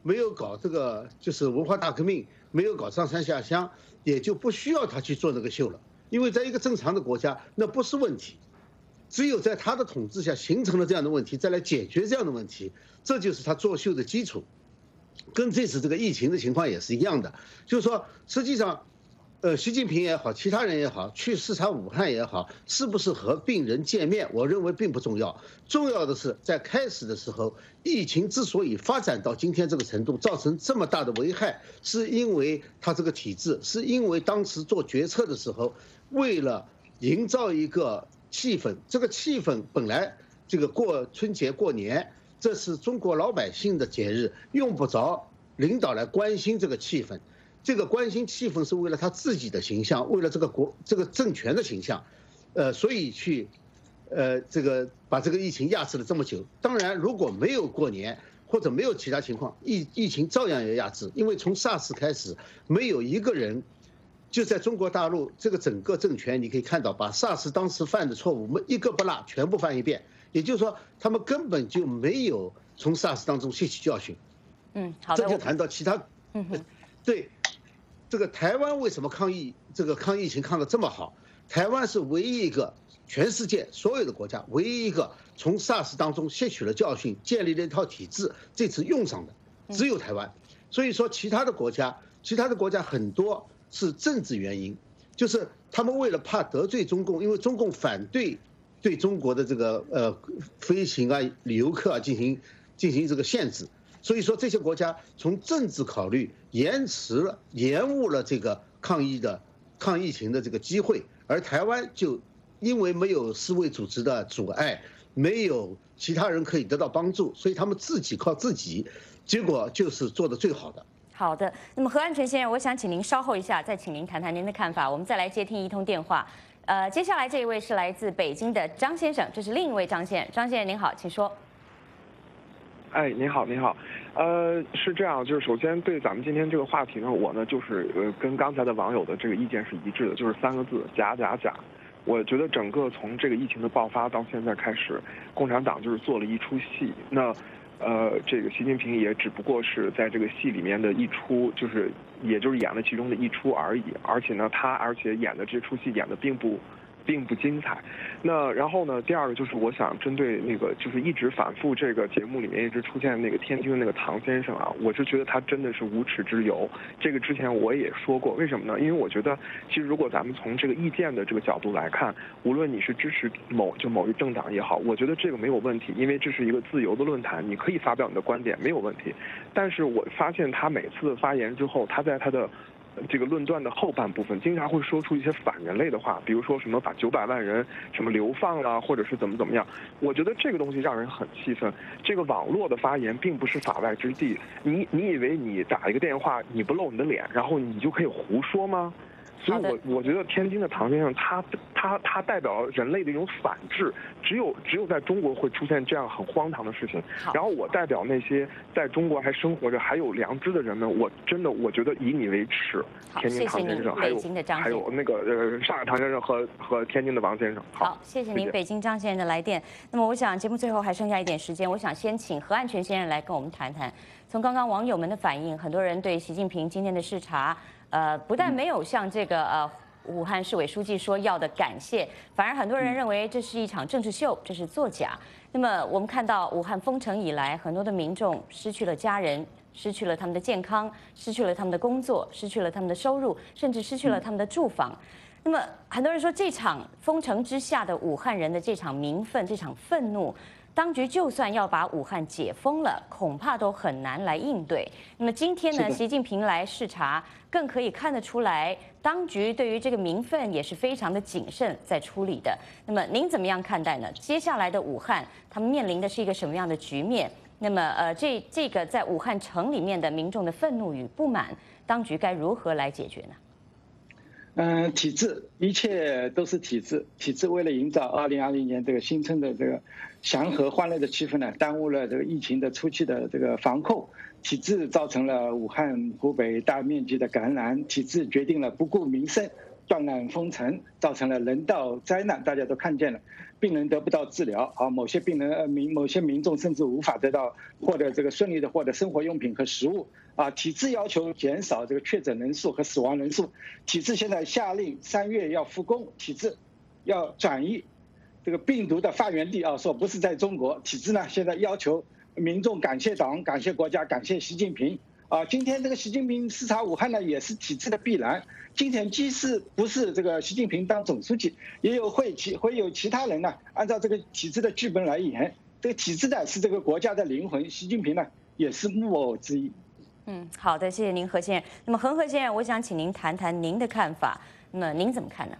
没有搞这个就是文化大革命，没有搞上山下乡，也就不需要他去做那个秀了。因为在一个正常的国家，那不是问题。只有在他的统治下形成了这样的问题，再来解决这样的问题，这就是他作秀的基础。跟这次这个疫情的情况也是一样的，就是说，实际上，呃，习近平也好，其他人也好，去视察武汉也好，是不是和病人见面，我认为并不重要。重要的是，在开始的时候，疫情之所以发展到今天这个程度，造成这么大的危害，是因为他这个体制，是因为当时做决策的时候，为了营造一个气氛，这个气氛本来这个过春节过年，这是中国老百姓的节日，用不着领导来关心这个气氛。这个关心气氛是为了他自己的形象，为了这个国这个政权的形象，呃，所以去，呃，这个把这个疫情压制了这么久。当然，如果没有过年或者没有其他情况，疫疫情照样要压制，因为从 SARS 开始，没有一个人。就在中国大陆这个整个政权，你可以看到，把 SARS 当时犯的错误，我们一个不落全部犯一遍。也就是说，他们根本就没有从 SARS 当中吸取教训。 嗯，好的。 这就谈到其他，嗯哼，对，这个台湾为什么抗疫这个抗疫情抗得这么好？台湾是唯一一个全世界所有的国家唯一一个从 SARS 当中吸取了教训，建立了一套体制，这次用上的只有台湾。所以说，其他的国家，其他的国家很多。是政治原因，就是他们为了怕得罪中共，因为中共反对对中国的这个呃飞行啊、旅游客啊进行进行这个限制，所以说这些国家从政治考虑延迟了、延误了这个抗疫的抗疫情的这个机会，而台湾就因为没有世卫组织的阻碍，没有其他人可以得到帮助，所以他们自己靠自己，结果就是做得最好的。 好的，那么何安全先生，我想请您稍后一下再请您谈谈您的看法，我们再来接听一通电话。呃，接下来这一位是来自北京的张先生，这是另一位张先生。张先生您好，请说。 哎，你好，你好，呃，是这样，就是首先对咱们今天这个话题呢，我呢就是呃跟刚才的网友的这个意见是一致的，就是三个字：假假假。我觉得整个从这个疫情的爆发到现在开始，共产党就是做了一出戏。那呃，这个习近平也只不过是在这个戏里面的一出，就是也就是演了其中的一出而已。而且呢，他而且演的这出戏演的并不并不精彩。那然后呢，第二个就是我想针对那个就是一直反复这个节目里面一直出现那个天津的那个唐先生啊，我就觉得他真的是无耻之尤。这个之前我也说过，为什么呢？因为我觉得其实如果咱们从这个意见的这个角度来看，无论你是支持某就某一政党也好，我觉得这个没有问题，因为这是一个自由的论坛，你可以发表你的观点没有问题。但是我发现他每次发言之后，他在他的这个论断的后半部分经常会说出一些反人类的话，比如说什么把九百万人什么流放了，或者是怎么怎么样。我觉得这个东西让人很气愤。这个网络的发言并不是法外之地，你你以为你打一个电话你不露你的脸，然后你就可以胡说吗？所以我我觉得天津的唐先生他他他代表人类的一种反制，只有只有在中国会出现这样很荒唐的事情。然后我代表那些在中国还生活着还有良知的人们，我真的我觉得以你为耻。天津唐先生，还有还有那个呃上海唐先生和和天津的王先生。 好，谢谢您北京张先生的来电。那么我想节目最后还剩下一点时间，我想先请何安全先生来跟我们谈谈。从刚刚网友们的反应，很多人对习近平今天的视察。呃，不但没有像这个呃武汉市委书记说要的感谢，反而很多人认为这是一场政治秀，这是作假。那么我们看到武汉封城以来，很多的民众失去了家人，失去了他们的健康，失去了他们的工作，失去了他们的收入，甚至失去了他们的住房。那么很多人说，这场封城之下的武汉人的这场民愤、这场愤怒。当局就算要把武汉解封了，恐怕都很难来应对。那么今天呢，习近平来视察，更可以看得出来，当局对于这个民愤也是非常的谨慎在处理的。那么您怎么样看待呢？接下来的武汉，他们面临的是一个什么样的局面？那么呃，这这个在武汉城里面的民众的愤怒与不满，当局该如何来解决呢？ 嗯，体制，一切都是体制。体制为了营造二零二零年这个新春的这个祥和欢乐的气氛呢，耽误了这个疫情的初期的这个防控。体制造成了武汉、湖北大面积的感染，体制决定了不顾民生， 断缆封城，造成了人道灾难，大家都看见了，病人得不到治疗啊，某些病人呃民某些民众甚至无法得到获得这个顺利的获得生活用品和食物啊。体制要求减少这个确诊人数和死亡人数，体制现在下令三月要复工，体制要转移这个病毒的发源地啊，说不是在中国，体制呢现在要求民众感谢党、感谢国家、感谢习近平。啊，今天这个习近平视察武汉呢，也是体制的必然。今天即使不是这个习近平当总书记，也有会其会有其他人呢，按照这个体制的剧本来演。这个体制呢是这个国家的灵魂，习近平呢也是木偶之一。 嗯，好的，谢谢您，何先生。那么恒河先生，我想请您谈谈您的看法。那么您怎么看呢？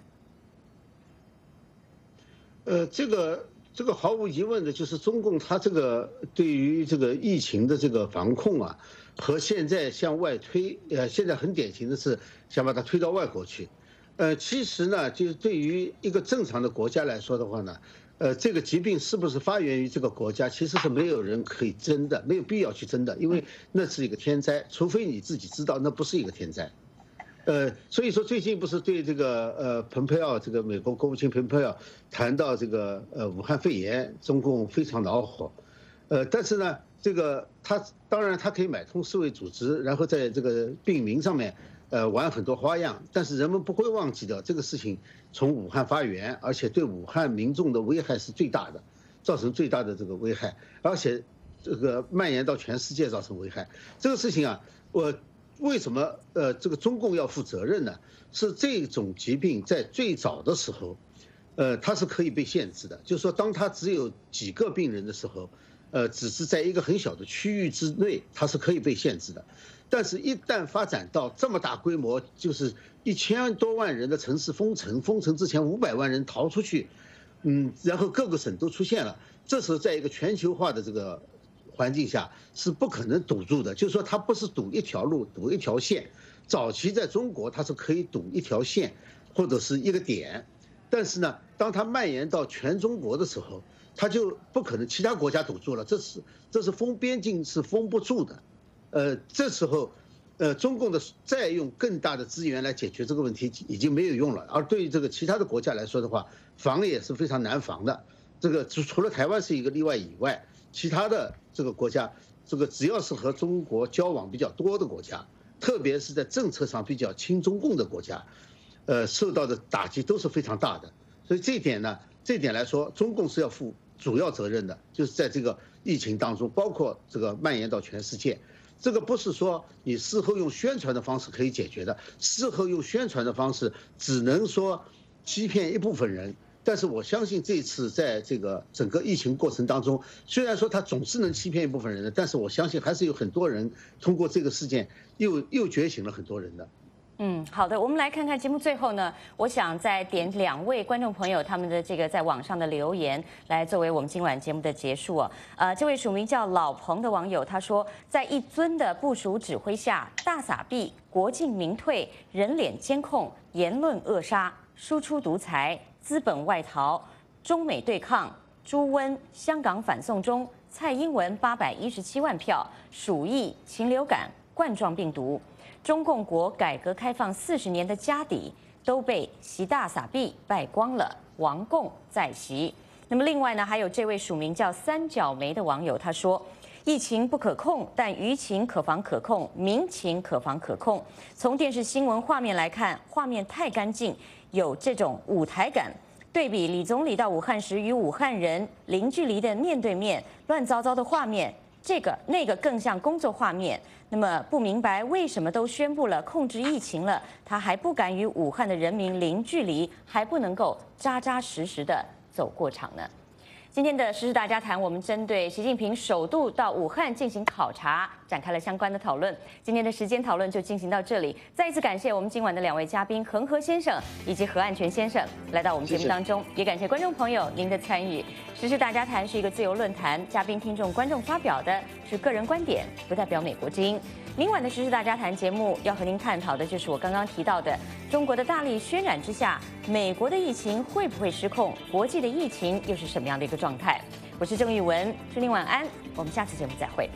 呃，这个这个毫无疑问的就是中共它这个对于这个疫情的这个防控啊。和现在向外推，呃，现在很典型的是想把它推到外国去，呃，其实呢，就是对于一个正常的国家来说的话呢，呃，这个疾病是不是发源于这个国家，其实是没有人可以争的，没有必要去争的，因为那是一个天灾，除非你自己知道那不是一个天灾，呃，所以说最近不是对这个呃蓬佩奥这个美国国务卿蓬佩奥谈到这个呃武汉肺炎，中共非常恼火，呃，但是呢。这个他当然他可以买通世卫组织，然后在这个病名上面，呃玩很多花样，但是人们不会忘记的，这个事情从武汉发源，而且对武汉民众的危害是最大的，造成最大的这个危害，而且这个蔓延到全世界造成危害。这个事情啊，我为什么呃这个中共要负责任呢？是这种疾病在最早的时候，呃它是可以被限制的，就是说当它只有几个病人的时候。呃，只是在一个很小的区域之内，它是可以被限制的。但是，一旦发展到这么大规模，就是一千多万人的城市封城，封城之前五百万人逃出去，嗯，然后各个省都出现了。这时候，在一个全球化的这个环境下，是不可能堵住的。就是说，它不是堵一条路，堵一条线。早期在中国，它是可以堵一条线或者是一个点，但是呢，当它蔓延到全中国的时候，他就不可能，其他国家堵住了，这是这是封边境是封不住的，呃，这时候，呃，中共的再用更大的资源来解决这个问题已经没有用了，而对于这个其他的国家来说的话，防也是非常难防的。这个除除了台湾是一个例外以外，其他的这个国家，这个只要是和中国交往比较多的国家，特别是在政策上比较亲中共的国家，呃，受到的打击都是非常大的。所以这一点呢，这一点来说，中共是要负主要责任的，就是在这个疫情当中，包括这个蔓延到全世界，这个不是说你事后用宣传的方式可以解决的，事后用宣传的方式只能说欺骗一部分人。但是我相信这次在这个整个疫情过程当中，虽然说他总是能欺骗一部分人的，但是我相信还是有很多人通过这个事件又又觉醒了很多人的。 嗯，好的，我们来看看节目最后呢，我想再点两位观众朋友他们的这个在网上的留言，来作为我们今晚节目的结束哦。呃，这位署名叫老彭的网友他说，在一尊的部署指挥下，大撒币、国进民退、人脸监控、言论扼杀、输出独裁、资本外逃、中美对抗、猪瘟、香港反送中、蔡英文八百一十七万票、鼠疫、禽流感、冠状病毒。中共国改革开放四十年的家底都被习大撒币败光了，亡共在袭。那么另外呢，还有这位署名叫三角梅的网友，他说：疫情不可控，但舆情可防可控，民情可防可控。从电视新闻画面来看，画面太干净，有这种舞台感。对比李总理到武汉时与武汉人零距离的面对面，乱糟糟的画面。这个那个更像工作画面，那么不明白为什么都宣布了控制疫情了，他还不敢与武汉的人民零距离，还不能够扎扎实实的走过场呢？今天的时事大家谈，我们针对习近平首度到武汉进行考察，展开了相关的讨论。今天的时间讨论就进行到这里，再一次感谢我们今晚的两位嘉宾恒河先生以及何岸全先生来到我们节目当中，也感谢观众朋友您的参与。时事大家谈是一个自由论坛，嘉宾、听众、观众发表的是个人观点，不代表美国之音。明晚的时事大家谈节目要和您探讨的就是我刚刚提到的，中国的大力渲染之下，美国的疫情会不会失控？国际的疫情又是什么样的一个状态？我是郑玉文，祝您晚安，我们下次节目再会。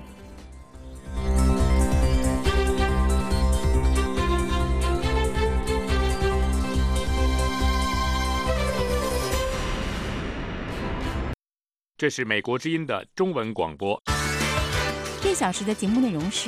这是美国之音的中文广播。 这小时的节目内容是。